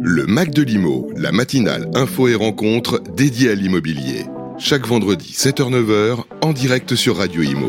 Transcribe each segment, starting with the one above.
Le Mac de l'Imo, la matinale info et rencontre dédiée à l'immobilier. Chaque vendredi 7h-9h en direct sur Radio Imo.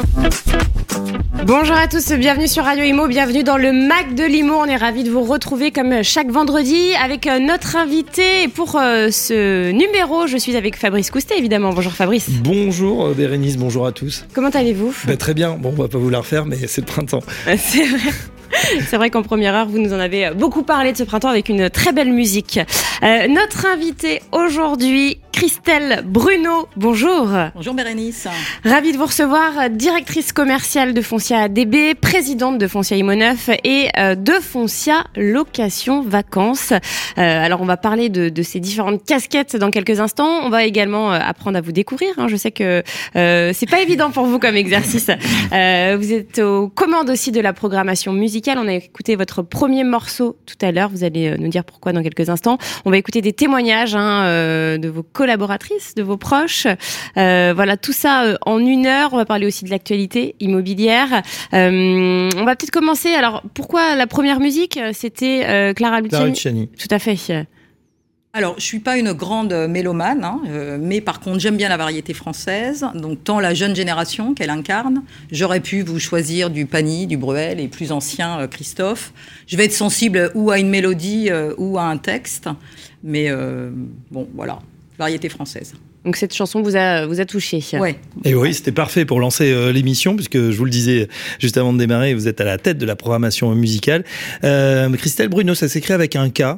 Bonjour à tous, bienvenue sur Radio Imo, bienvenue dans le Mac de l'Imo. On est ravis de vous retrouver comme chaque vendredi avec notre invité. Et pour ce numéro, je suis avec Fabrice Coustet évidemment. Bonjour Fabrice. Bonjour Bérénice, bonjour à tous. Comment allez-vous ? Très bien, bon on va pas vous la refaire mais c'est le printemps. C'est vrai. C'est vrai qu'en première heure, vous nous en avez beaucoup parlé de ce printemps avec une très belle musique. Notre invitée aujourd'hui, Christelle Bruno. Bonjour. Bonjour Bérénice. Ravie de vous recevoir, directrice commerciale de Foncia ADB, présidente de Foncia Imo 9 et de Foncia Location Vacances. Alors on va parler de ces différentes casquettes dans quelques instants. On va également apprendre à vous découvrir. Je sais que c'est pas évident pour vous comme exercice. Vous êtes aux commandes aussi de la programmation musicale. On a écouté votre premier morceau tout à l'heure. Vous allez nous dire pourquoi dans quelques instants. On va écouter des témoignages de vos collaboratrices, de vos proches. Voilà, tout ça en une heure. On va parler aussi de l'actualité immobilière. On va peut-être commencer. Alors, pourquoi la première musique ? C'était Clara Luciani. Tout à fait. Alors, je suis pas une grande mélomane, mais par contre, j'aime bien la variété française. Donc, tant la jeune génération qu'elle incarne, j'aurais pu vous choisir du Pagny, du Bruel et plus ancien Christophe. Je vais être sensible ou à une mélodie ou à un texte, mais bon, voilà, variété française. Donc cette chanson vous a touché. Ouais. Et oui, c'était parfait pour lancer l'émission, puisque je vous le disais juste avant de démarrer, vous êtes à la tête de la programmation musicale. Christelle Bruno, ça s'écrit avec un K.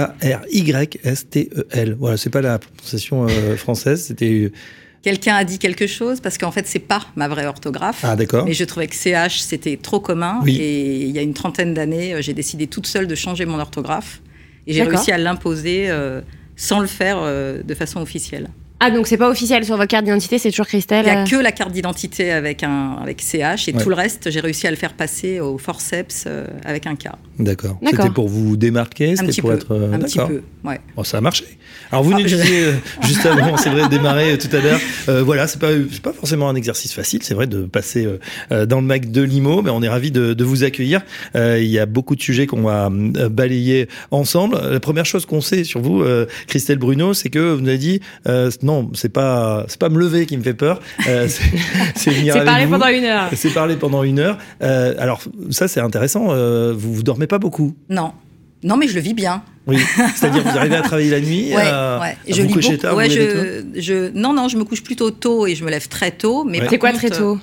K-R-Y-S-T-E-L. Voilà, c'est pas la prononciation française, c'était... Quelqu'un a dit quelque chose, parce qu'en fait, c'est pas ma vraie orthographe. Ah, d'accord. Mais je trouvais que CH, c'était trop commun. Oui. Et il y a une trentaine d'années, j'ai décidé toute seule de changer mon orthographe. Et j'ai réussi à l'imposer sans le faire de façon officielle. Ah, donc c'est pas officiel sur votre carte d'identité, c'est toujours Christelle. Il n'y a que la carte d'identité avec CH et tout le reste, j'ai réussi à le faire passer au forceps avec un K. D'accord. C'était pour vous démarquer, c'était pour être... Un petit peu, ouais. Bon, ça a marché. Alors vous nous disiez juste avant, c'est vrai, de démarrer tout à l'heure, voilà, c'est pas forcément un exercice facile, c'est vrai, de passer dans le Mac de l'Imo, mais on est ravis de vous accueillir. Il y a beaucoup de sujets qu'on va balayer ensemble. La première chose qu'on sait sur vous, Christelle Bruno, c'est que vous nous avez dit non, c'est pas me lever qui me fait peur, c'est venir avec parler vous. pendant une heure. C'est parler pendant une heure. Alors ça c'est intéressant, vous dormez pas beaucoup? Non, mais je le vis bien. Oui, c'est-à-dire vous arrivez à travailler la nuit, à je vous lis coucher beaucoup. tard, Ouais, vous levez tôt? Non, je me couche plutôt tôt et je me lève très tôt. Mais c'est quoi très tôt?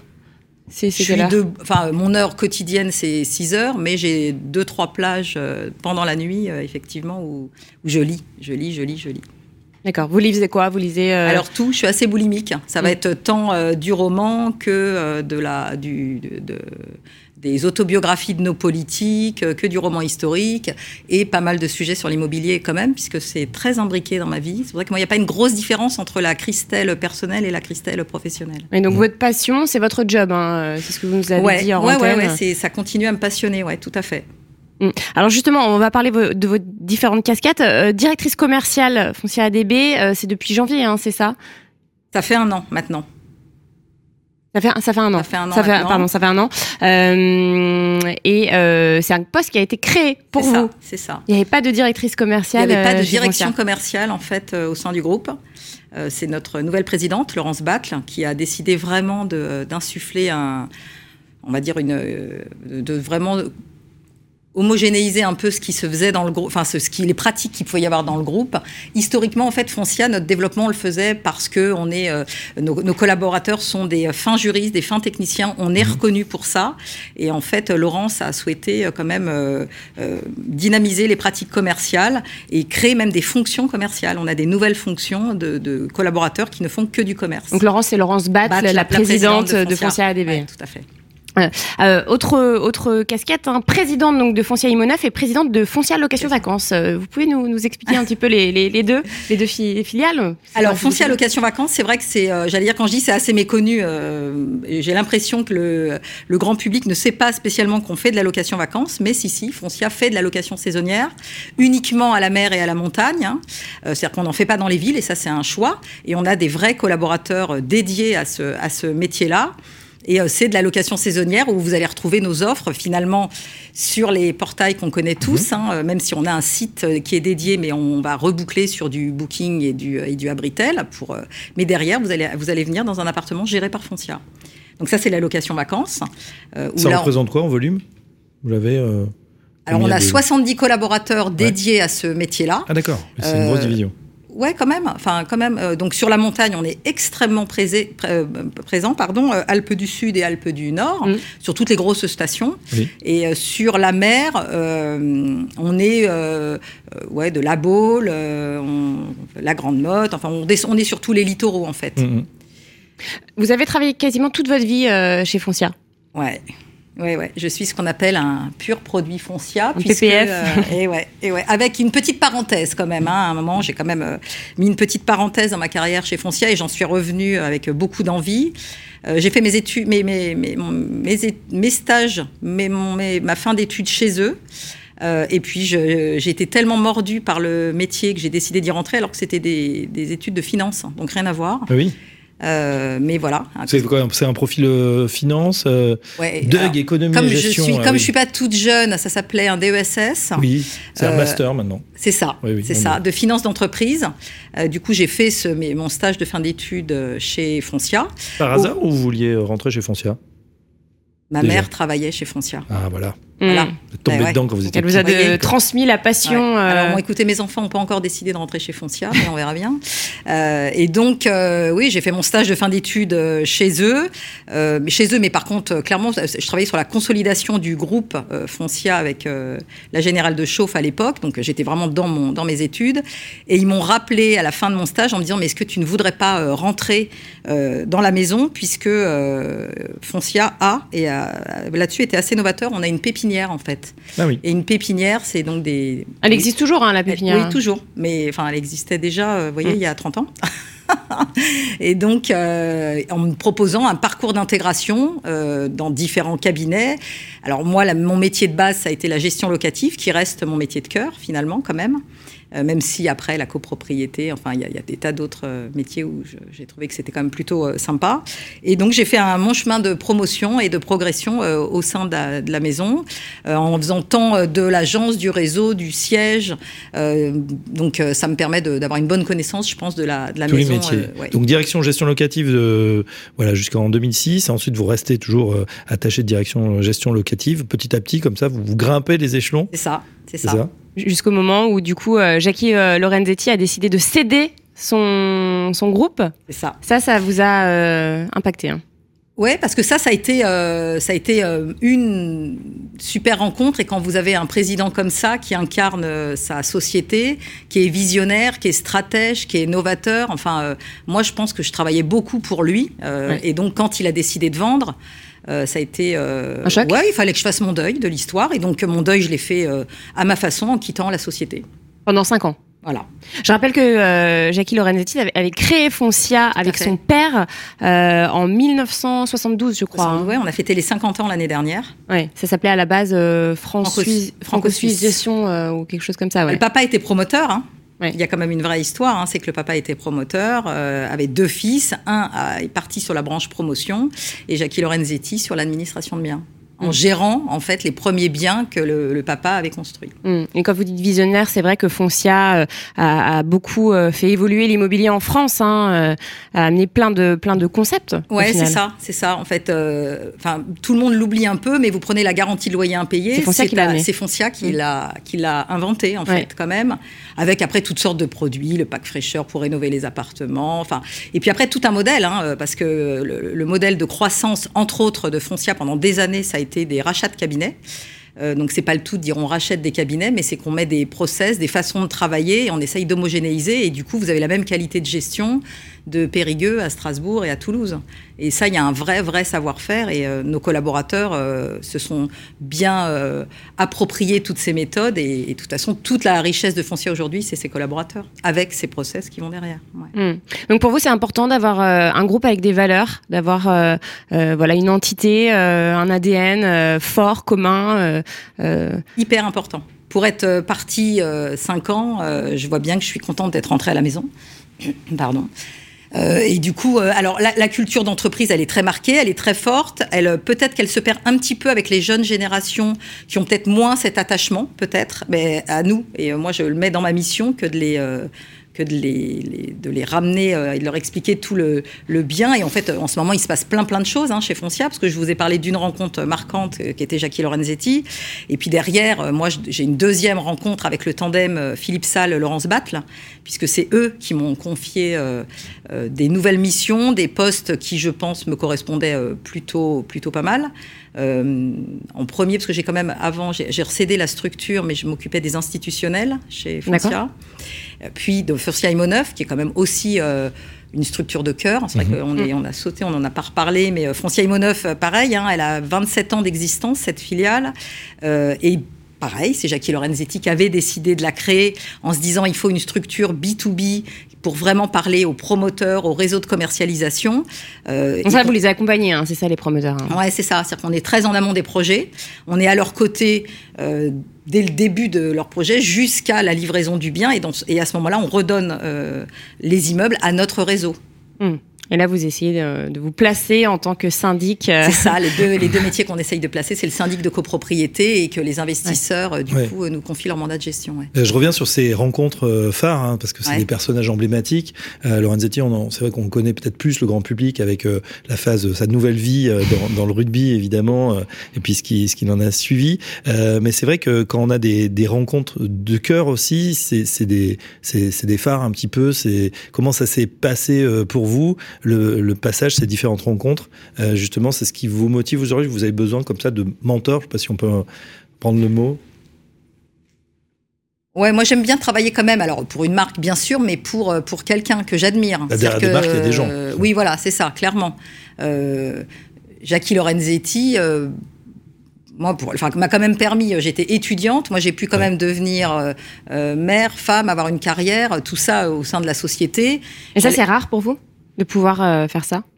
Mon heure quotidienne, c'est 6 heures, mais j'ai 2-3 plages pendant la nuit, effectivement, où je lis. D'accord. Vous lisez quoi? Alors tout, je suis assez boulimique. Ça va être tant du roman que des autobiographies de nos politiques, que du roman historique, et pas mal de sujets sur l'immobilier quand même, puisque c'est très imbriqué dans ma vie. C'est vrai que moi, il n'y a pas une grosse différence entre la Christelle personnelle et la Christelle professionnelle. Et donc votre passion, c'est votre job, c'est ce que vous nous avez dit en antenne. Ouais, ça continue à me passionner, ouais, tout à fait. Alors justement, on va parler de vos différentes casquettes. Directrice commerciale Foncia ADB, c'est depuis janvier, c'est ça? Ça fait 1 an maintenant. Ça fait un an. Ça fait un an. Et c'est un poste qui a été créé pour vous. C'est ça. Il n'y avait pas de directrice commerciale. Il n'y avait pas de direction commerciale en fait au sein du groupe. C'est notre nouvelle présidente, Laurence Battle, qui a décidé vraiment d'insuffler de vraiment homogénéiser un peu ce qui se faisait dans le groupe, les pratiques qu'il pouvait y avoir dans le groupe. Historiquement, en fait, Foncia, notre développement, on le faisait parce que nos collaborateurs sont des fins juristes, des fins techniciens. On est reconnus pour ça. Et en fait, Laurence a souhaité quand même dynamiser les pratiques commerciales et créer même des fonctions commerciales. On a des nouvelles fonctions de collaborateurs qui ne font que du commerce. Donc c'est Laurence Battle, la présidente de Foncia ADB. Ouais, tout à fait. Autre casquette, présidente donc de Foncia Imo 9 et présidente de Foncia Location Vacances. Vous pouvez nous expliquer un petit peu les deux filiales? Alors Foncia Location Vacances, c'est vrai que c'est, quand je dis c'est assez méconnu, j'ai l'impression que le grand public ne sait pas spécialement qu'on fait de la location vacances, mais si, Foncia fait de la location saisonnière, uniquement à la mer et à la montagne. C'est-à-dire qu'on n'en fait pas dans les villes, et ça c'est un choix. Et on a des vrais collaborateurs dédiés à ce métier-là. Et c'est de la location saisonnière où vous allez retrouver nos offres finalement sur les portails qu'on connaît tous, même si on a un site qui est dédié, mais on va reboucler sur du Booking et du Abritel. Mais derrière, vous allez venir dans un appartement géré par Foncia. Donc ça, c'est la location vacances. Ça représente quoi en volume ? Vous l'avez Alors, on a 70 collaborateurs dédiés à ce métier-là. Ah d'accord, c'est une grosse division. Ouais, quand même. Enfin, quand même. Donc, sur la montagne, on est extrêmement présent. Alpes du Sud et Alpes du Nord, sur toutes les grosses stations. Oui. Et sur la mer, on est de La Baule, la Grande Motte. Enfin, on est sur tous les littoraux, en fait. Vous avez travaillé quasiment toute votre vie chez Foncia. Ouais. Oui, je suis ce qu'on appelle un pur produit Foncia. PPF. Avec une petite parenthèse quand même. À un moment, j'ai quand même mis une petite parenthèse dans ma carrière chez Foncia et j'en suis revenue avec beaucoup d'envie. J'ai fait mes études, mes stages, ma fin d'études chez eux. Et puis, j'ai été tellement mordue par le métier que j'ai décidé d'y rentrer alors que c'était des études de finance, donc rien à voir. Oui. Mais voilà. C'est quoi ? C'est un profil finance, économie et gestion. Comme je suis pas toute jeune, ça s'appelait un DESS. Oui, c'est un master maintenant. C'est ça, de finance d'entreprise. Du coup, j'ai fait mon stage de fin d'études chez Foncia. Par hasard ou vous vouliez rentrer chez Foncia ? Ma mère travaillait chez Foncia. Ah voilà. Voilà. Vous êtes tombé dedans quand vous étiez Elle vous a transmis la passion. Ouais. Alors, écoutez, mes enfants n'ont pas encore décidé de rentrer chez Foncia, mais on verra bien. Et donc, j'ai fait mon stage de fin d'études chez eux. Mais par contre, clairement, je travaillais sur la consolidation du groupe Foncia avec la Générale de Chauffe à l'époque. Donc, j'étais vraiment dans mes études. Et ils m'ont rappelé à la fin de mon stage en me disant, mais est-ce que tu ne voudrais pas rentrer dans la maison, puisque Foncia là-dessus était assez novateur. On a une pépinière en fait. Ah oui. Et une pépinière, c'est donc des... Elle existe toujours, la pépinière. Oui, toujours. Mais elle existait déjà, il y a 30 ans. Et donc, en me proposant un parcours d'intégration dans différents cabinets. Alors moi, mon métier de base, ça a été la gestion locative, qui reste mon métier de cœur, finalement, quand même. Même si après la copropriété, il y a des tas d'autres métiers où j'ai trouvé que c'était quand même plutôt sympa. Et donc j'ai fait mon chemin de promotion et de progression au sein de la maison, en faisant tant de l'agence, du réseau, du siège. Donc ça me permet d'avoir une bonne connaissance, je pense, de la tous maison. Les métiers. Donc direction gestion locative jusqu'en 2006. Ensuite vous restez toujours attaché de direction gestion locative. Petit à petit, comme ça, vous grimpez les échelons. C'est ça. Jusqu'au moment où, du coup, Jackie Lorenzetti a décidé de céder son groupe. C'est ça. Ça vous a impacté. Ouais, parce que ça a été une super rencontre. Et quand vous avez un président comme ça, qui incarne sa société, qui est visionnaire, qui est stratège, qui est novateur, moi, je pense que je travaillais beaucoup pour lui. Et donc, quand il a décidé de vendre... ça a été un choc. Il fallait que je fasse mon deuil de l'histoire et donc mon deuil je l'ai fait à ma façon en quittant la société. Pendant 5 ans. Voilà. Je rappelle que Jackie Lorenzetti avait créé Foncia avec son père en 1972, je crois. Ouais, on a fêté les 50 ans l'année dernière. Ouais, ça s'appelait à la base Franco-Suisse Gestion ou quelque chose comme ça. Ouais. Le papa était promoteur. Ouais. Il y a quand même une vraie histoire, c'est que le papa était promoteur, avait 2 fils. Un est parti sur la branche promotion et Jackie Lorenzetti sur l'administration de biens. En gérant, en fait, les premiers biens que le papa avait construits. Et quand vous dites visionnaire, c'est vrai que Foncia a beaucoup fait évoluer l'immobilier en France, a amené plein de concepts. Ouais, c'est ça. En fait, tout le monde l'oublie un peu, mais vous prenez la garantie de loyer impayé. C'est Foncia qui l'a amené. C'est Foncia qui l'a inventé, en fait, quand même. Avec après toutes sortes de produits, le pack fraîcheur pour rénover les appartements. Et puis après, tout un modèle, parce que le modèle de croissance, entre autres, de Foncia pendant des années, ça a été des rachats de cabinets. Donc, c'est pas le tout de dire on rachète des cabinets, mais c'est qu'on met des process, des façons de travailler et on essaye d'homogénéiser. Et du coup, vous avez la même qualité de gestion de Périgueux à Strasbourg et à Toulouse. Et ça, il y a un vrai savoir-faire et nos collaborateurs se sont bien appropriés toutes ces méthodes et de toute façon, toute la richesse de Foncia aujourd'hui, c'est ses collaborateurs avec ces process qui vont derrière. Ouais. Donc pour vous, c'est important d'avoir un groupe avec des valeurs, d'avoir une entité, un ADN fort, commun. Hyper important. Pour être partie 5 ans, je vois bien que je suis contente d'être rentrée à la maison. Pardon. Et du coup, alors la culture d'entreprise, elle est très marquée, elle est très forte. Peut-être qu'elle se perd un petit peu avec les jeunes générations qui ont peut-être moins cet attachement, peut-être, mais à nous. Et moi, je le mets dans ma mission que de les ramener et de leur expliquer tout le bien. Et en fait, en ce moment, il se passe plein de choses chez Foncia, parce que je vous ai parlé d'une rencontre marquante qui était Jackie Lorenzetti. Et puis derrière, moi, j'ai une deuxième rencontre avec le tandem Philippe Salle, Laurence Battle, puisque c'est eux qui m'ont confié des nouvelles missions, des postes qui, je pense, me correspondaient plutôt pas mal. En premier, parce que j'ai quand même, avant, j'ai recédé la structure, mais je m'occupais des institutionnels chez Foncia. D'accord. Puis de Foncia Imo Neuf, qui est quand même aussi une structure de cœur. C'est vrai qu'on a sauté, on n'en a pas reparlé, mais Foncia Imo Neuf, pareil, elle a 27 ans d'existence, cette filiale. Et pareil, c'est Jackie Lorenzetti qui avait décidé de la créer en se disant il faut une structure B2B pour vraiment parler aux promoteurs, aux réseaux de commercialisation. Donc ça, vous les accompagnez, c'est ça les promoteurs. Ouais, c'est ça. C'est-à-dire qu'on est très en amont des projets. On est à leur côté dès le début de leur projet jusqu'à la livraison du bien. Et à ce moment-là, on redonne les immeubles à notre réseau. Et là, vous essayez de vous placer en tant que syndic. C'est ça, les deux métiers qu'on essaye de placer, c'est le syndic de copropriété et que les investisseurs, du coup, nous confient leur mandat de gestion. Ouais. Je reviens sur ces rencontres phares, parce que c'est des personnages emblématiques. Lorenzetti, c'est vrai qu'on connaît peut-être plus le grand public avec la phase, sa nouvelle vie dans le rugby, évidemment, et puis ce qui en a suivi. Mais c'est vrai que quand on a des rencontres de cœur aussi, c'est des phares un petit peu. Comment ça s'est passé pour vous? Le passage, ces différentes rencontres, justement, c'est ce qui vous motive aujourd'hui. Vous avez besoin comme ça de mentors, je ne sais pas si on peut prendre le mot. Ouais, moi j'aime bien travailler quand même, alors pour une marque bien sûr, mais pour quelqu'un que j'admire. Derrière des marques, il y a des gens. Oui, voilà, c'est ça, clairement. Jackie Lorenzetti... m'a quand même permis, j'étais étudiante, moi j'ai pu quand même devenir mère, femme, avoir une carrière, tout ça au sein de la société. Et ça, c'est rare pour vous de pouvoir faire ça?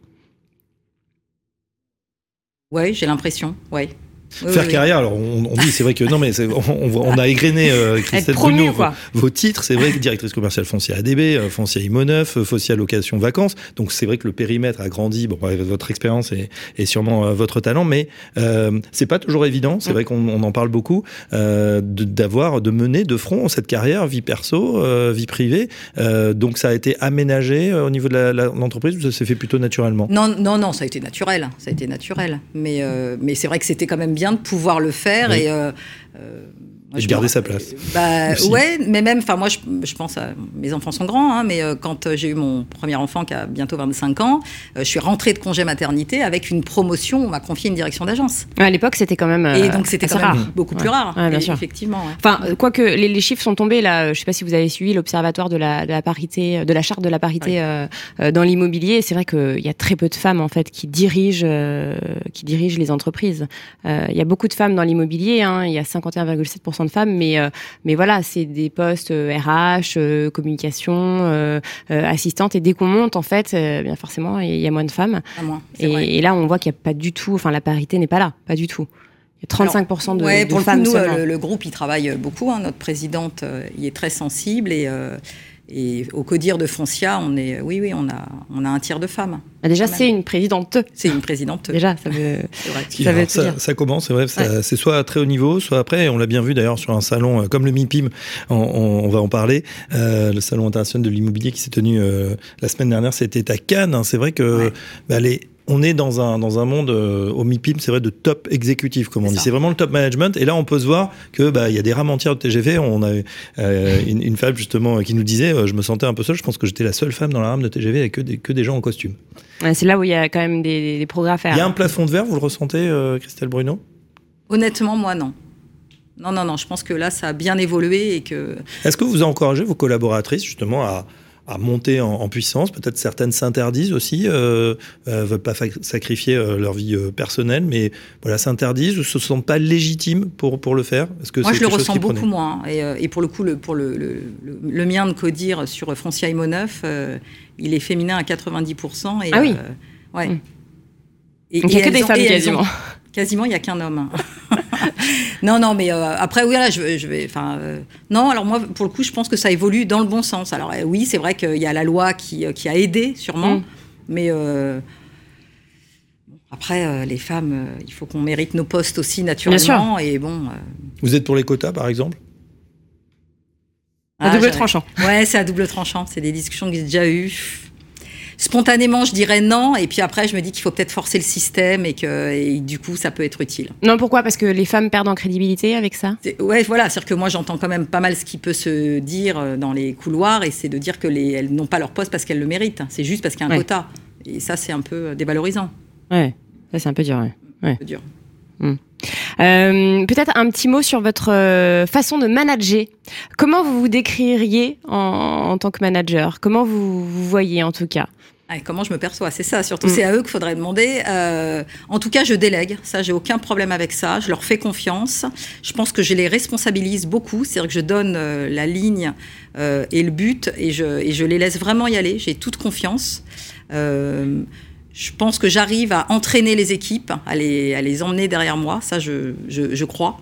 Oui, j'ai l'impression, oui. Faire carrière, alors on dit, c'est vrai que non, mais on a égrené Christelle Bruno vos titres. C'est vrai que directrice commerciale Foncia ADB, Foncia Imo Neuf, Foncia Location Vacances. Donc c'est vrai que le périmètre a grandi. Bon, votre expérience et sûrement votre talent, mais c'est pas toujours évident. C'est vrai qu'on en parle beaucoup de mener de front cette carrière, vie perso, vie privée. Donc ça a été aménagé au niveau de l'entreprise ou ça s'est fait plutôt naturellement? Non, ça a été naturel. Mais c'est vrai que c'était quand même bien de pouvoir le faire et de garder sa place. Ouais, mais même, moi, je pense à mes enfants sont grands, mais quand j'ai eu mon premier enfant qui a bientôt 25 ans, je suis rentrée de congé maternité avec une promotion. On m'a confié une direction d'agence. À l'époque, c'était quand même et donc c'était quand même rare. Beaucoup plus rare. Ouais, bien sûr. Effectivement. Ouais. Enfin, quoique les chiffres sont tombés là. Je ne sais pas si vous avez suivi l'observatoire de la parité, de la charte de la parité dans l'immobilier. C'est vrai qu'il y a très peu de femmes en fait qui dirigent les entreprises. Il y a beaucoup de femmes dans l'immobilier. Il y a 51,7% de femmes, mais voilà, c'est des postes RH, communication, assistante, et dès qu'on monte, en fait, bien forcément, il y a moins de femmes. Et là, on voit qu'il n'y a pas du tout, la parité n'est pas là, pas du tout. Il y a 35% de pour femmes. Pour le coup, le groupe, il travaille beaucoup. Notre présidente y est très sensible et au CODIR de Foncia, on a un tiers de femmes. Déjà, c'est une présidente. C'est une présidente. Déjà, ça veut ça commence, c'est vrai. C'est soit à très haut niveau, soit après. On l'a bien vu d'ailleurs sur un salon comme le MIPIM. On va en parler. Le salon international de l'immobilier qui s'est tenu la semaine dernière, c'était à Cannes. C'est vrai que on est dans un monde au MIPIM, c'est vrai, de top exécutif, comme on dit. C'est vraiment le top management. Et là, on peut se voir que il y a des rames entières de TGV. On a une femme justement qui nous disait, je me sentais un peu seule. Je pense que j'étais la seule femme dans la rame de TGV avec que des gens en costume. C'est là où il y a quand même des progrès à faire. Il y a un plafond de verre, vous le ressentez, Christelle Bruno? Honnêtement, moi, non. Non. Je pense que là, ça a bien évolué et que. Est-ce que vous encouragez vos collaboratrices justement à monter en puissance? Peut-être certaines s'interdisent aussi, veulent pas sacrifier leur vie personnelle, mais voilà, s'interdisent ou se sentent pas légitimes pour le faire. Est-ce que moi, je le ressens beaucoup moins. Et pour le coup, pour le mien de CODIR sur Foncia Imo Neuf, il est féminin à 90%. Et, ouais. Donc il n'y a que des femmes quasiment. Quasiment, il n'y a qu'un homme. Non, mais après, oui, là, je vais. Non, alors moi, pour le coup, je pense que ça évolue dans le bon sens. Alors, oui, c'est vrai qu'il y a la loi qui a aidé, sûrement, mais. Après, les femmes, il faut qu'on mérite nos postes aussi, naturellement. Et bon. Vous êtes pour les quotas, par exemple ? À double tranchant. Ouais, c'est à double tranchant. C'est des discussions que j'ai déjà eues. Spontanément, je dirais non. Et puis après, je me dis qu'il faut peut-être forcer le système et du coup, ça peut être utile. Non, pourquoi ? Parce que les femmes perdent en crédibilité avec ça ? Ouais, voilà. C'est-à-dire que moi, j'entends quand même pas mal ce qui peut se dire dans les couloirs. Et c'est de dire qu'elles n'ont pas leur poste parce qu'elles le méritent. C'est juste parce qu'il y a un quota. Et ça, c'est un peu dévalorisant. Ouais, ça, c'est un peu dur. Ouais. Un peu dur. Peut-être un petit mot sur votre façon de manager. Comment vous vous décririez en tant que manager ? Comment vous voyez en tout cas ? Comment je me perçois, c'est ça. Surtout, c'est à eux qu'il faudrait demander. En tout cas, je délègue. Ça, j'ai aucun problème avec ça. Je leur fais confiance. Je pense que je les responsabilise beaucoup. C'est-à-dire que je donne la ligne et le but et je les laisse vraiment y aller. J'ai toute confiance. Je pense que j'arrive à entraîner les équipes, à les emmener derrière moi. Ça, je crois.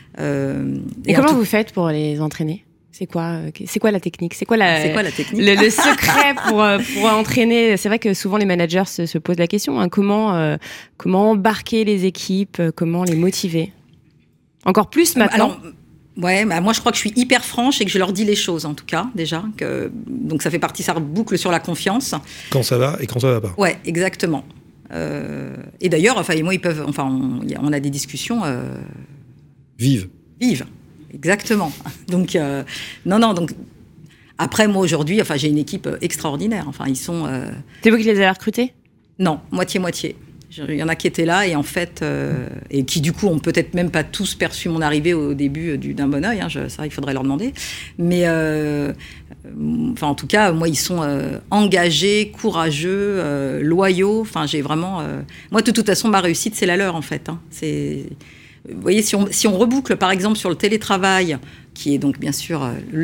Et comment vous faites pour les entraîner ? C'est quoi la technique ? C'est quoi la technique ? Le secret pour entraîner ? C'est vrai que souvent les managers se posent la question. Comment embarquer les équipes ? Comment les motiver ? Encore plus maintenant. Moi je crois que je suis hyper franche et que je leur dis les choses en tout cas déjà. Donc ça fait partie, ça reboucle sur la confiance. Quand ça va et quand ça va pas. Ouais, exactement. Et d'ailleurs, moi ils peuvent, on a des discussions vives. Exactement. Donc donc après moi aujourd'hui, j'ai une équipe extraordinaire. Ils sont. C'est vous qui les avez recrutés ? Non, moitié. Il y en a qui étaient là et en fait, et qui du coup ont peut-être même pas tous perçu mon arrivée au début d'un bon œil. Ça, il faudrait leur demander. Mais en tout cas, moi, ils sont engagés, courageux, loyaux. J'ai vraiment. Moi, de toute façon, ma réussite, c'est la leur en fait. Vous voyez, si on reboucle par exemple sur le télétravail, qui est donc bien sûr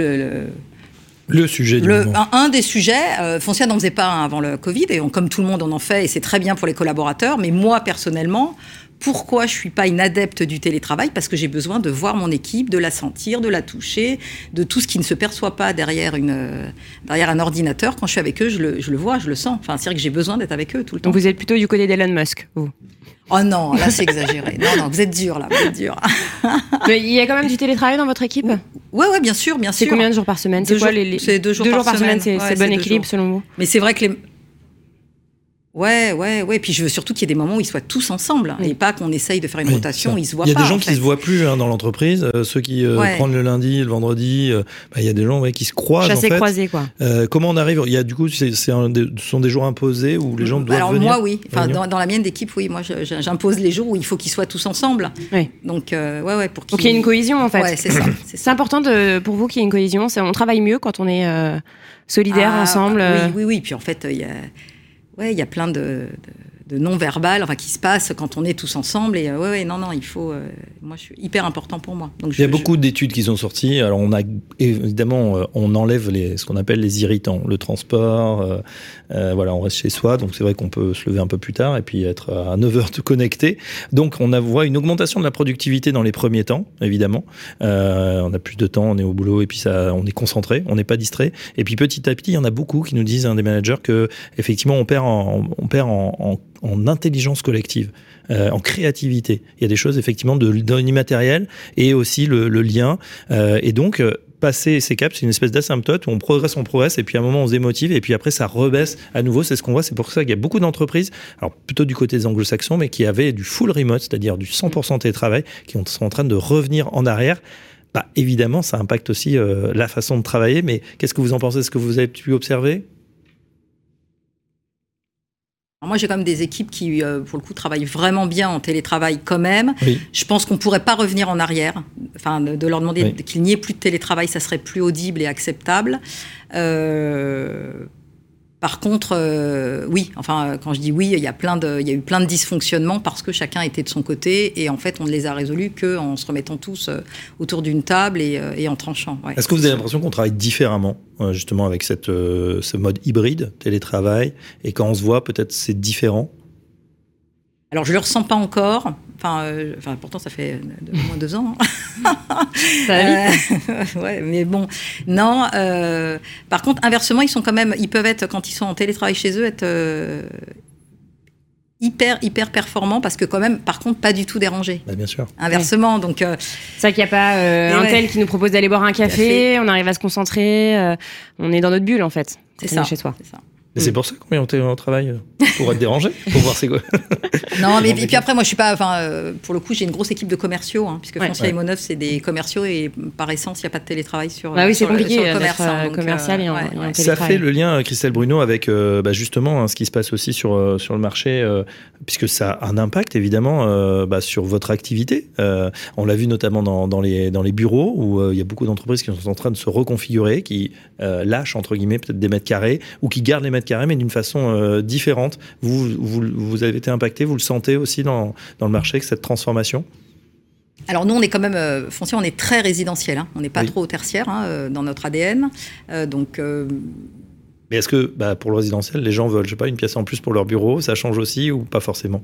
le sujet du moment. Un des sujets, Foncia n'en faisait pas un avant le Covid, et comme tout le monde on en fait, et c'est très bien pour les collaborateurs, mais moi personnellement, pourquoi je ne suis pas une adepte du télétravail ? Parce que j'ai besoin de voir mon équipe, de la sentir, de la toucher, de tout ce qui ne se perçoit pas derrière un ordinateur. Quand je suis avec eux, je le vois, je le sens. C'est vrai que j'ai besoin d'être avec eux tout le temps. Donc vous êtes plutôt du côté d'Elon Musk, vous ? Oh non, là c'est exagéré. Non, vous êtes dur là, vous êtes dur. Mais il y a quand même du télétravail dans votre équipe ? Ouais, bien sûr. C'est combien de jours par semaine ? C'est quoi C'est 2 jours par semaine. C'est bon équilibre selon vous ? Mais c'est vrai que Ouais. Puis je veux surtout qu'il y ait des moments où ils soient tous ensemble et pas qu'on essaye de faire une rotation, ils se voient pas. Il y a des gens qui se voient plus dans l'entreprise, ceux qui prennent le lundi, le vendredi. Il y a des gens qui se croisent. Chassés croisés, quoi. Comment on arrive ? Il y a du coup, ce sont des jours imposés où les gens doivent venir. Alors moi, oui. Dans la mienne d'équipe, oui. Moi, j'impose les jours où il faut qu'ils soient tous ensemble. Oui. Donc, pour qu'il y ait une cohésion, en fait. Ouais, c'est ça. C'est important pour vous qu'il y ait une cohésion. On travaille mieux quand on est solidaires ensemble. Oui. Puis en fait, il y a plein de non-verbal qui se passe quand on est tous ensemble. Et il faut... moi, je suis hyper important pour moi. Donc, il y a beaucoup d'études qui sont sorties. Alors, on enlève ce qu'on appelle les irritants. Le transport, on reste chez soi. Donc, c'est vrai qu'on peut se lever un peu plus tard et puis être à 9h connecté. Donc, on voit une augmentation de la productivité dans les premiers temps, évidemment. On a plus de temps, on est au boulot et puis on est concentré, on n'est pas distrait. Et puis, petit à petit, il y en a beaucoup qui nous disent, des managers, que effectivement, on perd en intelligence collective, en créativité. Il y a des choses effectivement de l'immatériel et aussi le lien. Et donc, passer ces caps, c'est une espèce d'asymptote où on progresse, et puis à un moment on se démotive, et puis après ça rebaisse à nouveau. C'est ce qu'on voit. C'est pour ça qu'il y a beaucoup d'entreprises, alors plutôt du côté des anglo-saxons, mais qui avaient du full remote, c'est-à-dire du 100% télétravail, qui sont en train de revenir en arrière. Évidemment, ça impacte aussi la façon de travailler, mais qu'est-ce que vous en pensez ? Est-ce que vous avez pu observer ? Alors moi, j'ai quand même des équipes qui, pour le coup, travaillent vraiment bien en télétravail quand même. Oui. Je pense qu'on ne pourrait pas revenir en arrière. De leur demander qu'il n'y ait plus de télétravail, ça serait plus audible et acceptable. Par contre, quand je dis oui, il y a eu plein de dysfonctionnements parce que chacun était de son côté et en fait, on ne les a résolus qu'en se remettant tous autour d'une table et en tranchant. Ouais. Est-ce que vous avez l'impression qu'on travaille différemment, justement, avec ce mode hybride, télétravail, et quand on se voit, peut-être c'est différent ? Alors, je le ressens pas encore. Enfin, pourtant, ça fait au moins 2 ans. Ça va vite. Ouais, mais bon, non. Par contre, inversement, ils peuvent être, quand ils sont en télétravail chez eux, être hyper performants parce que quand même, par contre, pas du tout dérangés. Bah, bien sûr. Inversement, donc. C'est vrai qu'il n'y a pas un tel qui nous propose d'aller boire un café, on arrive à se concentrer, on est dans notre bulle en fait. C'est ça. Chez soi. C'est ça. Et c'est pour ça qu'on est au travail, pour être dérangé, pour voir c'est quoi. Non, mais puis après, moi, je suis pas. Pour le coup, j'ai une grosse équipe de commerciaux, puisque Foncia Imo Neuf, c'est des commerciaux et par essence, il n'y a pas de télétravail sur. Oui, c'est compliqué sur le commerce, d'être commercial et en télétravail. Ça fait le lien, Christelle Bruno, avec justement ce qui se passe aussi sur le marché, puisque ça a un impact évidemment sur votre activité. On l'a vu notamment dans les bureaux où il y a beaucoup d'entreprises qui sont en train de se reconfigurer, qui lâchent entre guillemets peut-être des mètres carrés ou qui gardent les mètres carrés mais d'une façon différente. Vous avez été impacté, vous le sentez aussi dans le marché, que cette transformation? Alors nous, on est quand même, Foncia, on est très résidentiel, on n'est pas trop au tertiaire dans notre ADN. Mais est-ce que pour le résidentiel, les gens veulent, je sais pas, une pièce en plus pour leur bureau, ça change aussi ou pas forcément?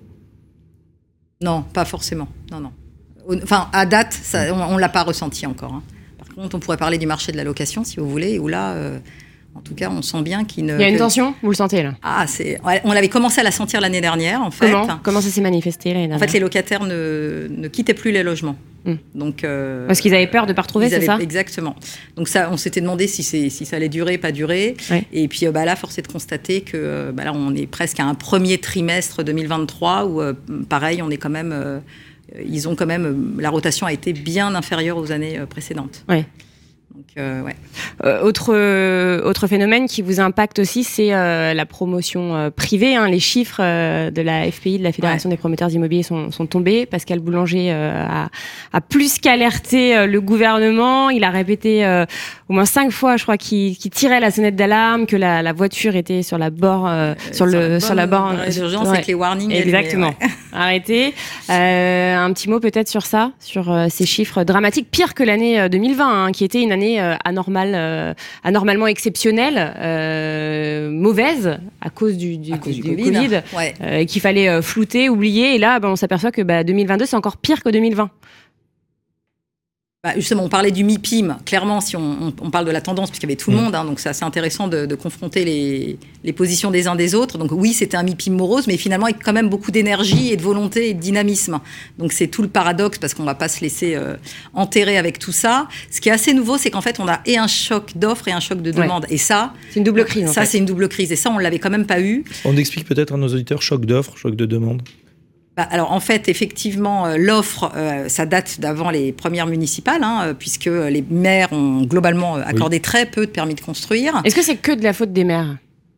Non, pas forcément, non. Enfin, à date, on ne l'a pas ressenti encore. Par contre, on pourrait parler du marché de la location, si vous voulez, où là... En tout cas, on sent bien qu'il ne... Il y a une tension, vous le sentez là? On l'avait commencé à la sentir l'année dernière, en fait. Comment ça s'est manifesté l'année dernière? En fait, les locataires ne quittaient plus les logements. Donc, parce qu'ils avaient peur de ne pas retrouver, c'est ça? Exactement. Donc ça, on s'était demandé si ça allait durer, pas durer. Ouais. Et puis là, force est de constater que là, on est presque à un premier trimestre 2023 où, pareil, on est quand même... la rotation a été bien inférieure aux années précédentes. Oui. Donc, autre phénomène qui vous impacte aussi, c'est la promotion privée. Les chiffres de la FPI, de la Fédération des promoteurs immobiliers, sont tombés. Pascal Boulanger a plus qu'alerté le gouvernement. Il a répété au moins 5 fois, je crois, qu'il tirait la sonnette d'alarme, que la voiture était sur la borne, sur la borne d'urgence avec les warnings. Exactement. Arrêtez. Un petit mot peut-être sur ça, sur ces chiffres dramatiques, pire que l'année 2020, qui était une année anormalement exceptionnelle, mauvaise à cause du Covid, qu'il fallait flouter, oublier. Et là, on s'aperçoit que 2022, c'est encore pire que 2020. Justement, on parlait du MIPIM. Clairement, si on parle de la tendance, puisqu'il y avait tout le monde, donc c'est assez intéressant de confronter les positions des uns des autres. Donc oui, c'était un MIPIM morose, mais finalement avec quand même beaucoup d'énergie et de volonté et de dynamisme. Donc c'est tout le paradoxe, parce qu'on ne va pas se laisser enterrer avec tout ça. Ce qui est assez nouveau, c'est qu'en fait, on a et un choc d'offres et un choc de demande. Et ça... C'est une double crise. C'est une double crise. Et ça, on ne l'avait quand même pas eu. On explique peut-être à nos auditeurs choc d'offres, choc de demande. Alors en fait, effectivement, l'offre, ça date d'avant les premières municipales, puisque les maires ont globalement accordé très peu de permis de construire. Est-ce que c'est que de la faute des maires ?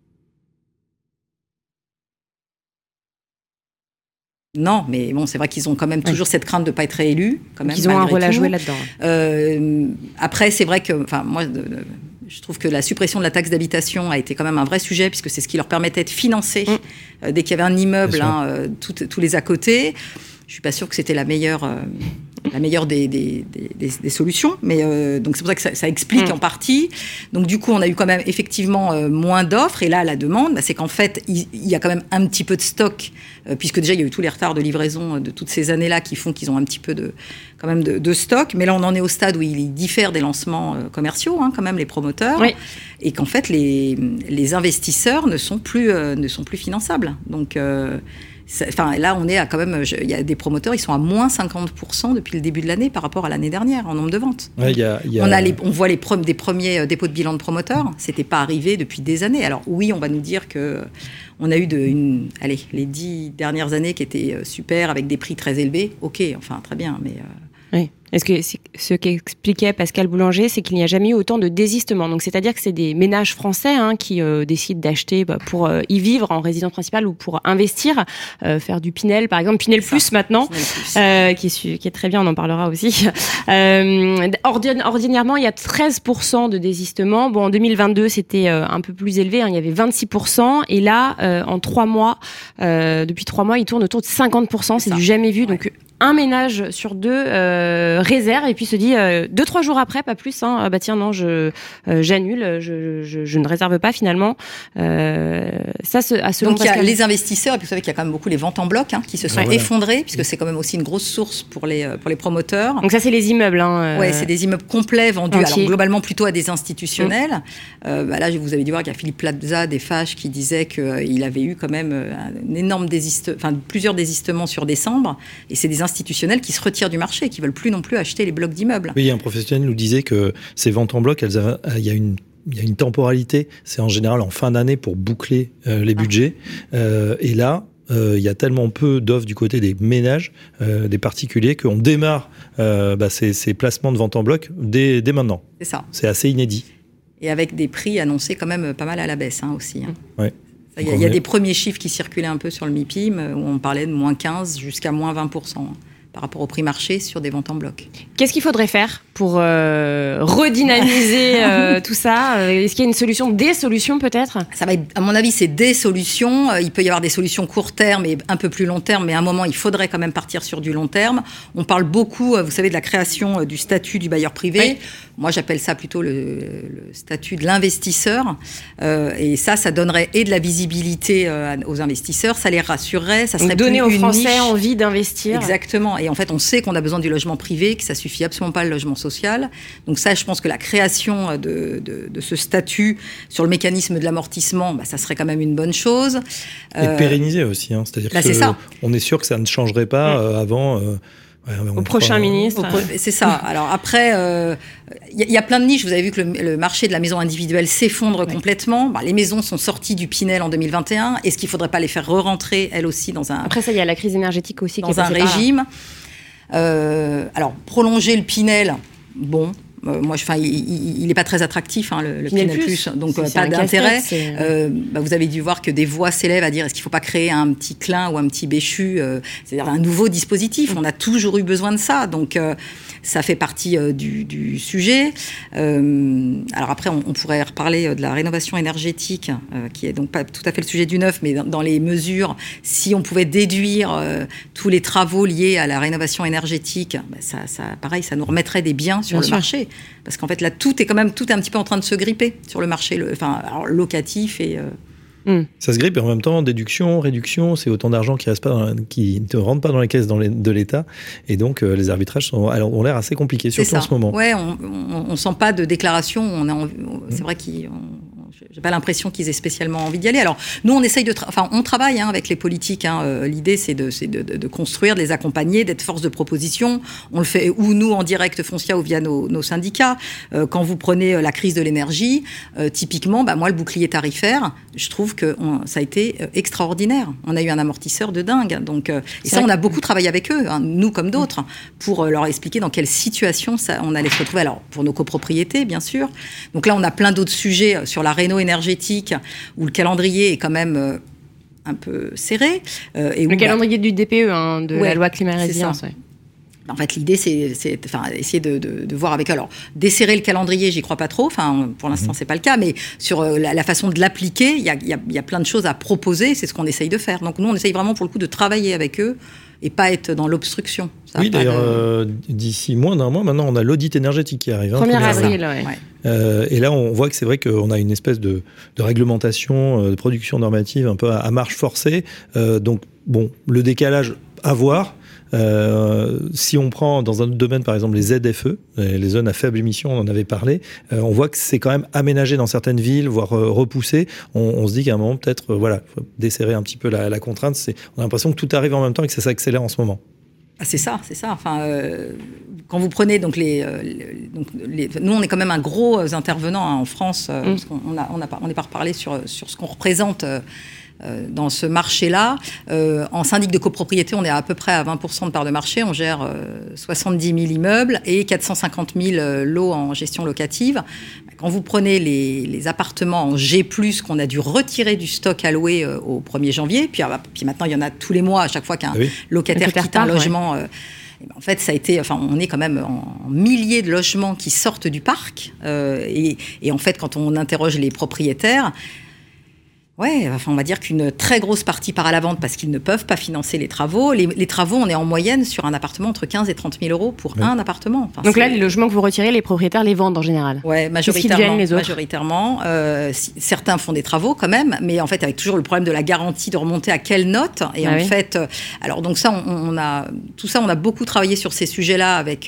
Non, mais bon, c'est vrai qu'ils ont quand même toujours cette crainte de ne pas être réélus. Ils ont un rôle à jouer là-dedans. Après, c'est vrai que, moi, je trouve que la suppression de la taxe d'habitation a été quand même un vrai sujet, puisque c'est ce qui leur permettait de financer dès qu'il y avait un immeuble, tous les à côté. Je suis pas sûre que c'était la meilleure des solutions, mais donc c'est pour ça que ça explique en partie. Donc du coup, on a eu quand même effectivement moins d'offres, et là la demande, c'est qu'en fait il y a quand même un petit peu de stock, puisque déjà il y a eu tous les retards de livraison de toutes ces années-là qui font qu'ils ont un petit peu de stock, mais là on en est au stade où ils diffèrent des lancements commerciaux, quand même, les promoteurs, et qu'en fait les investisseurs ne sont plus finançables. Donc là, on est à quand même. Il y a des promoteurs, ils sont à moins 50% depuis le début de l'année par rapport à l'année dernière en nombre de ventes. On voit des premiers dépôts de bilan de promoteurs. C'était pas arrivé depuis des années. Alors oui, on va nous dire que on a eu les 10 dernières années qui étaient super avec des prix très élevés. Ok, enfin très bien, mais. Oui. Est-ce que ce qu'expliquait Pascal Boulanger, c'est qu'il n'y a jamais eu autant de désistements. Donc, c'est-à-dire que c'est des ménages français qui décident d'acheter pour y vivre en résidence principale ou pour investir, faire du Pinel, par exemple, Pinel Plus maintenant, qui est très bien, on en parlera aussi. Ordinairement, il y a 13% de désistements. Bon, en 2022, c'était un peu plus élevé, il y avait 26%. Et là, en 3 mois, depuis 3 mois, il tourne autour de 50%. C'est du jamais vu. Donc, un ménage sur 2 réserve et puis se dit 2-3 jours après, pas plus, hein, bah tiens non, j'annule, je ne réserve pas finalement. Ça, selon donc il y a Pascal. les investisseurs, et puis vous savez qu'il y a quand même beaucoup les ventes en bloc qui se sont effondrées, puisque c'est quand même aussi une grosse source pour les promoteurs. Donc ça, c'est les immeubles. Ouais, c'est des immeubles complets vendus, entiers. alors globalement plutôt à des institutionnels. Là, vous avez dû voir qu'il y a Philippe Plaza des Fâches qui disait qu'il avait eu quand même un énorme plusieurs désistements sur décembre, et c'est des institutionnels qui se retirent du marché, qui veulent plus non plus acheter les blocs d'immeubles. Oui, un professionnel nous disait que ces ventes en bloc, il y a une temporalité, c'est en général en fin d'année pour boucler les budgets. Et là, il y a tellement peu d'offres du côté des ménages, des particuliers, qu'on démarre ces placements de vente en bloc dès maintenant. C'est ça. C'est assez inédit. Et avec des prix annoncés quand même pas mal à la baisse aussi. Ouais. Il y a des premiers chiffres qui circulaient un peu sur le MIPIM, où on parlait de moins 15 jusqu'à moins 20%. Par rapport au prix marché sur des ventes en bloc. Qu'est-ce qu'il faudrait faire pour redynamiser tout ça? Est-ce qu'il y a une solution, des solutions peut-être? Ça va être, à mon avis, c'est des solutions. Il peut y avoir des solutions court terme et un peu plus long terme, mais à un moment, il faudrait quand même partir sur du long terme. On parle beaucoup, vous savez, de la création du statut du bailleur privé. Oui. Moi, j'appelle ça plutôt le statut de l'investisseur. Et ça donnerait de la visibilité aux investisseurs, ça les rassurerait, ça serait donner aux Français niche. Envie d'investir. Exactement. Et en fait, on sait qu'on a besoin du logement privé, que ça suffit absolument pas le logement social. Donc ça, je pense que la création de ce statut sur le mécanisme de l'amortissement, ça serait quand même une bonne chose. Et pérenniser aussi, hein. C'est-à-dire on est sûr que ça ne changerait pas avant. Au prochain ministre. C'est ça. Alors après, il y a plein de niches. Vous avez vu que le marché de la maison individuelle s'effondre complètement. Les maisons sont sorties du Pinel en 2021. Est-ce qu'il ne faudrait pas les faire re-rentrer, elles aussi, dans un... Après ça, il y a la crise énergétique aussi qui est dans un régime. Alors, prolonger le Pinel, bon... moi, il n'est pas très attractif, le Pinel Plus, donc pas d'intérêt. Vous avez dû voir que des voix s'élèvent à dire est-ce qu'il ne faut pas créer un petit Klein ou un petit Béchu, c'est-à-dire un nouveau dispositif. On a toujours eu besoin de ça, donc ça fait partie du sujet. Alors après, on pourrait reparler de la rénovation énergétique, qui est donc pas tout à fait le sujet du neuf, mais dans les mesures, si on pouvait déduire tous les travaux liés à la rénovation énergétique, pareil, ça nous remettrait des biens sur le marché. Parce qu'en fait, là, tout est un petit peu en train de se gripper sur le marché locatif et... Ça se grippe et en même temps, déduction, réduction, c'est autant d'argent qui ne rentre pas dans les caisses de l'État. Et donc, les arbitrages ont l'air assez compliqués, surtout en ce moment. Ouais, on ne sent pas de déclaration. C'est vrai j'ai pas l'impression qu'ils aient spécialement envie d'y aller. Alors, nous, on essaye on travaille avec les politiques. L'idée, c'est de construire, de les accompagner, d'être force de proposition. On le fait ou nous, en direct Foncia, ou via nos syndicats. Quand vous prenez la crise de l'énergie, typiquement, moi, le bouclier tarifaire, je trouve que ça a été extraordinaire. On a eu un amortisseur de dingue. Donc, et ça, on a beaucoup travaillé avec eux, nous comme d'autres, pour leur expliquer dans quelle situation on allait se retrouver. Alors, pour nos copropriétés, bien sûr. Donc là, on a plein d'autres sujets sur la réno énergétique, où le calendrier est quand même un peu serré. Le calendrier du DPE, de la loi climat et résilience. En fait, l'idée, c'est essayer de voir avec eux. Alors, desserrer le calendrier, j'y crois pas trop. Pour l'instant, c'est pas le cas. Mais sur la façon de l'appliquer, il y a plein de choses à proposer. C'est ce qu'on essaye de faire. Donc, nous, on essaye vraiment, pour le coup, de travailler avec eux et pas être dans l'obstruction. Oui, d'ailleurs, d'ici moins d'un mois, maintenant, on a l'audit énergétique qui arrive. 1er avril, et là, on voit que c'est vrai qu'on a une espèce de réglementation, de production normative un peu à marche forcée. Donc, bon, le décalage à voir. Si on prend dans un autre domaine, par exemple, les ZFE, les zones à faible émission, on en avait parlé, on voit que c'est quand même aménagé dans certaines villes, voire repoussé. On se dit qu'à un moment, peut-être, faut desserrer un petit peu la contrainte. On a l'impression que tout arrive en même temps et que ça s'accélère en ce moment. C'est ça. Quand vous prenez nous, on est quand même un gros intervenant en France, parce qu'on n'est pas reparlé sur ce qu'on représente dans ce marché-là. En syndic de copropriété, on est à peu près à 20% de part de marché. On gère 70 000 immeubles et 450 000 lots en gestion locative. Quand vous prenez les appartements en G+, qu'on a dû retirer du stock alloué au 1er janvier, puis maintenant, il y en a tous les mois, à chaque fois qu'un locataire quitte un logement... en fait, on est quand même en milliers de logements qui sortent du parc. Et en fait, quand on interroge les propriétaires... Ouais, enfin, on va dire qu'une très grosse partie part à la vente parce qu'ils ne peuvent pas financer les travaux. Les travaux, on est en moyenne sur un appartement entre 15 et 30 000 euros pour un appartement. Enfin, donc là, les logements que vous retirez, les propriétaires les vendent en général. Ouais, majoritairement. Certains font des travaux quand même, mais en fait, avec toujours le problème de la garantie de remonter à quelle note. Et fait, alors donc ça, on a beaucoup travaillé sur ces sujets-là avec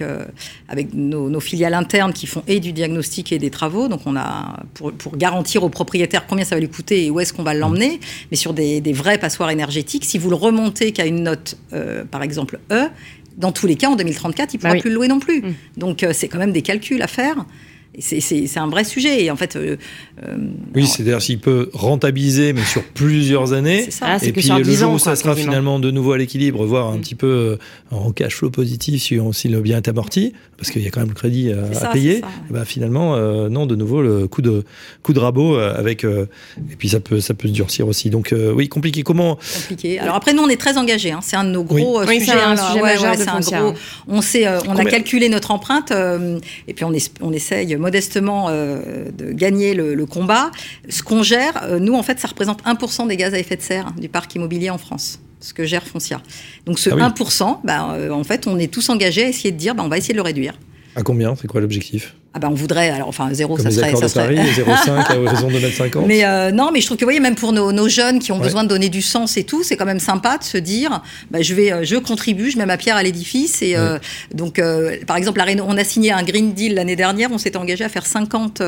nos filiales internes qui font et du diagnostic et des travaux. Donc on a pour garantir aux propriétaires combien ça va lui coûter et où est-ce qu'on va l'emmener, mais sur des vrais passoires énergétiques, si vous le remontez qu'à une note, par exemple E, dans tous les cas, en 2034, il ne pourra plus le louer non plus. Donc, c'est quand même des calculs à faire. Et c'est un vrai sujet. Et en fait, c'est-à-dire s'il peut rentabiliser, mais sur plusieurs années. C'est ça. Et puis le jour où ça sera finalement de nouveau à l'équilibre, voire un petit peu en cash flow positif si le bien est amorti, parce qu'il y a quand même le crédit à payer. Finalement, non, de nouveau le coup de rabot avec. Et puis ça peut se durcir aussi. Donc compliqué. Comment compliqué. Alors après, nous on est très engagés. Hein. C'est un de nos gros sujets. C'est un sujet majeur de Foncia. On a calculé notre empreinte et puis on essaye modestement de gagner le combat. Ce qu'on gère, nous, en fait, ça représente 1% des gaz à effet de serre du parc immobilier en France, ce que gère Foncia. Donc ce 1%, en fait, on est tous engagés à essayer de dire, on va essayer de le réduire. À combien ? C'est quoi l'objectif ? On voudrait, 0, comme ça serait... Comme les accords de Paris, 0,5 à horizon de 1,50 Mais non, mais je trouve que, vous voyez, même pour nos jeunes qui ont besoin de donner du sens et tout, c'est quand même sympa de se dire, je contribue, je mets ma pierre à l'édifice. Et donc, par exemple, on a signé un Green Deal l'année dernière, on s'était engagé à faire 50...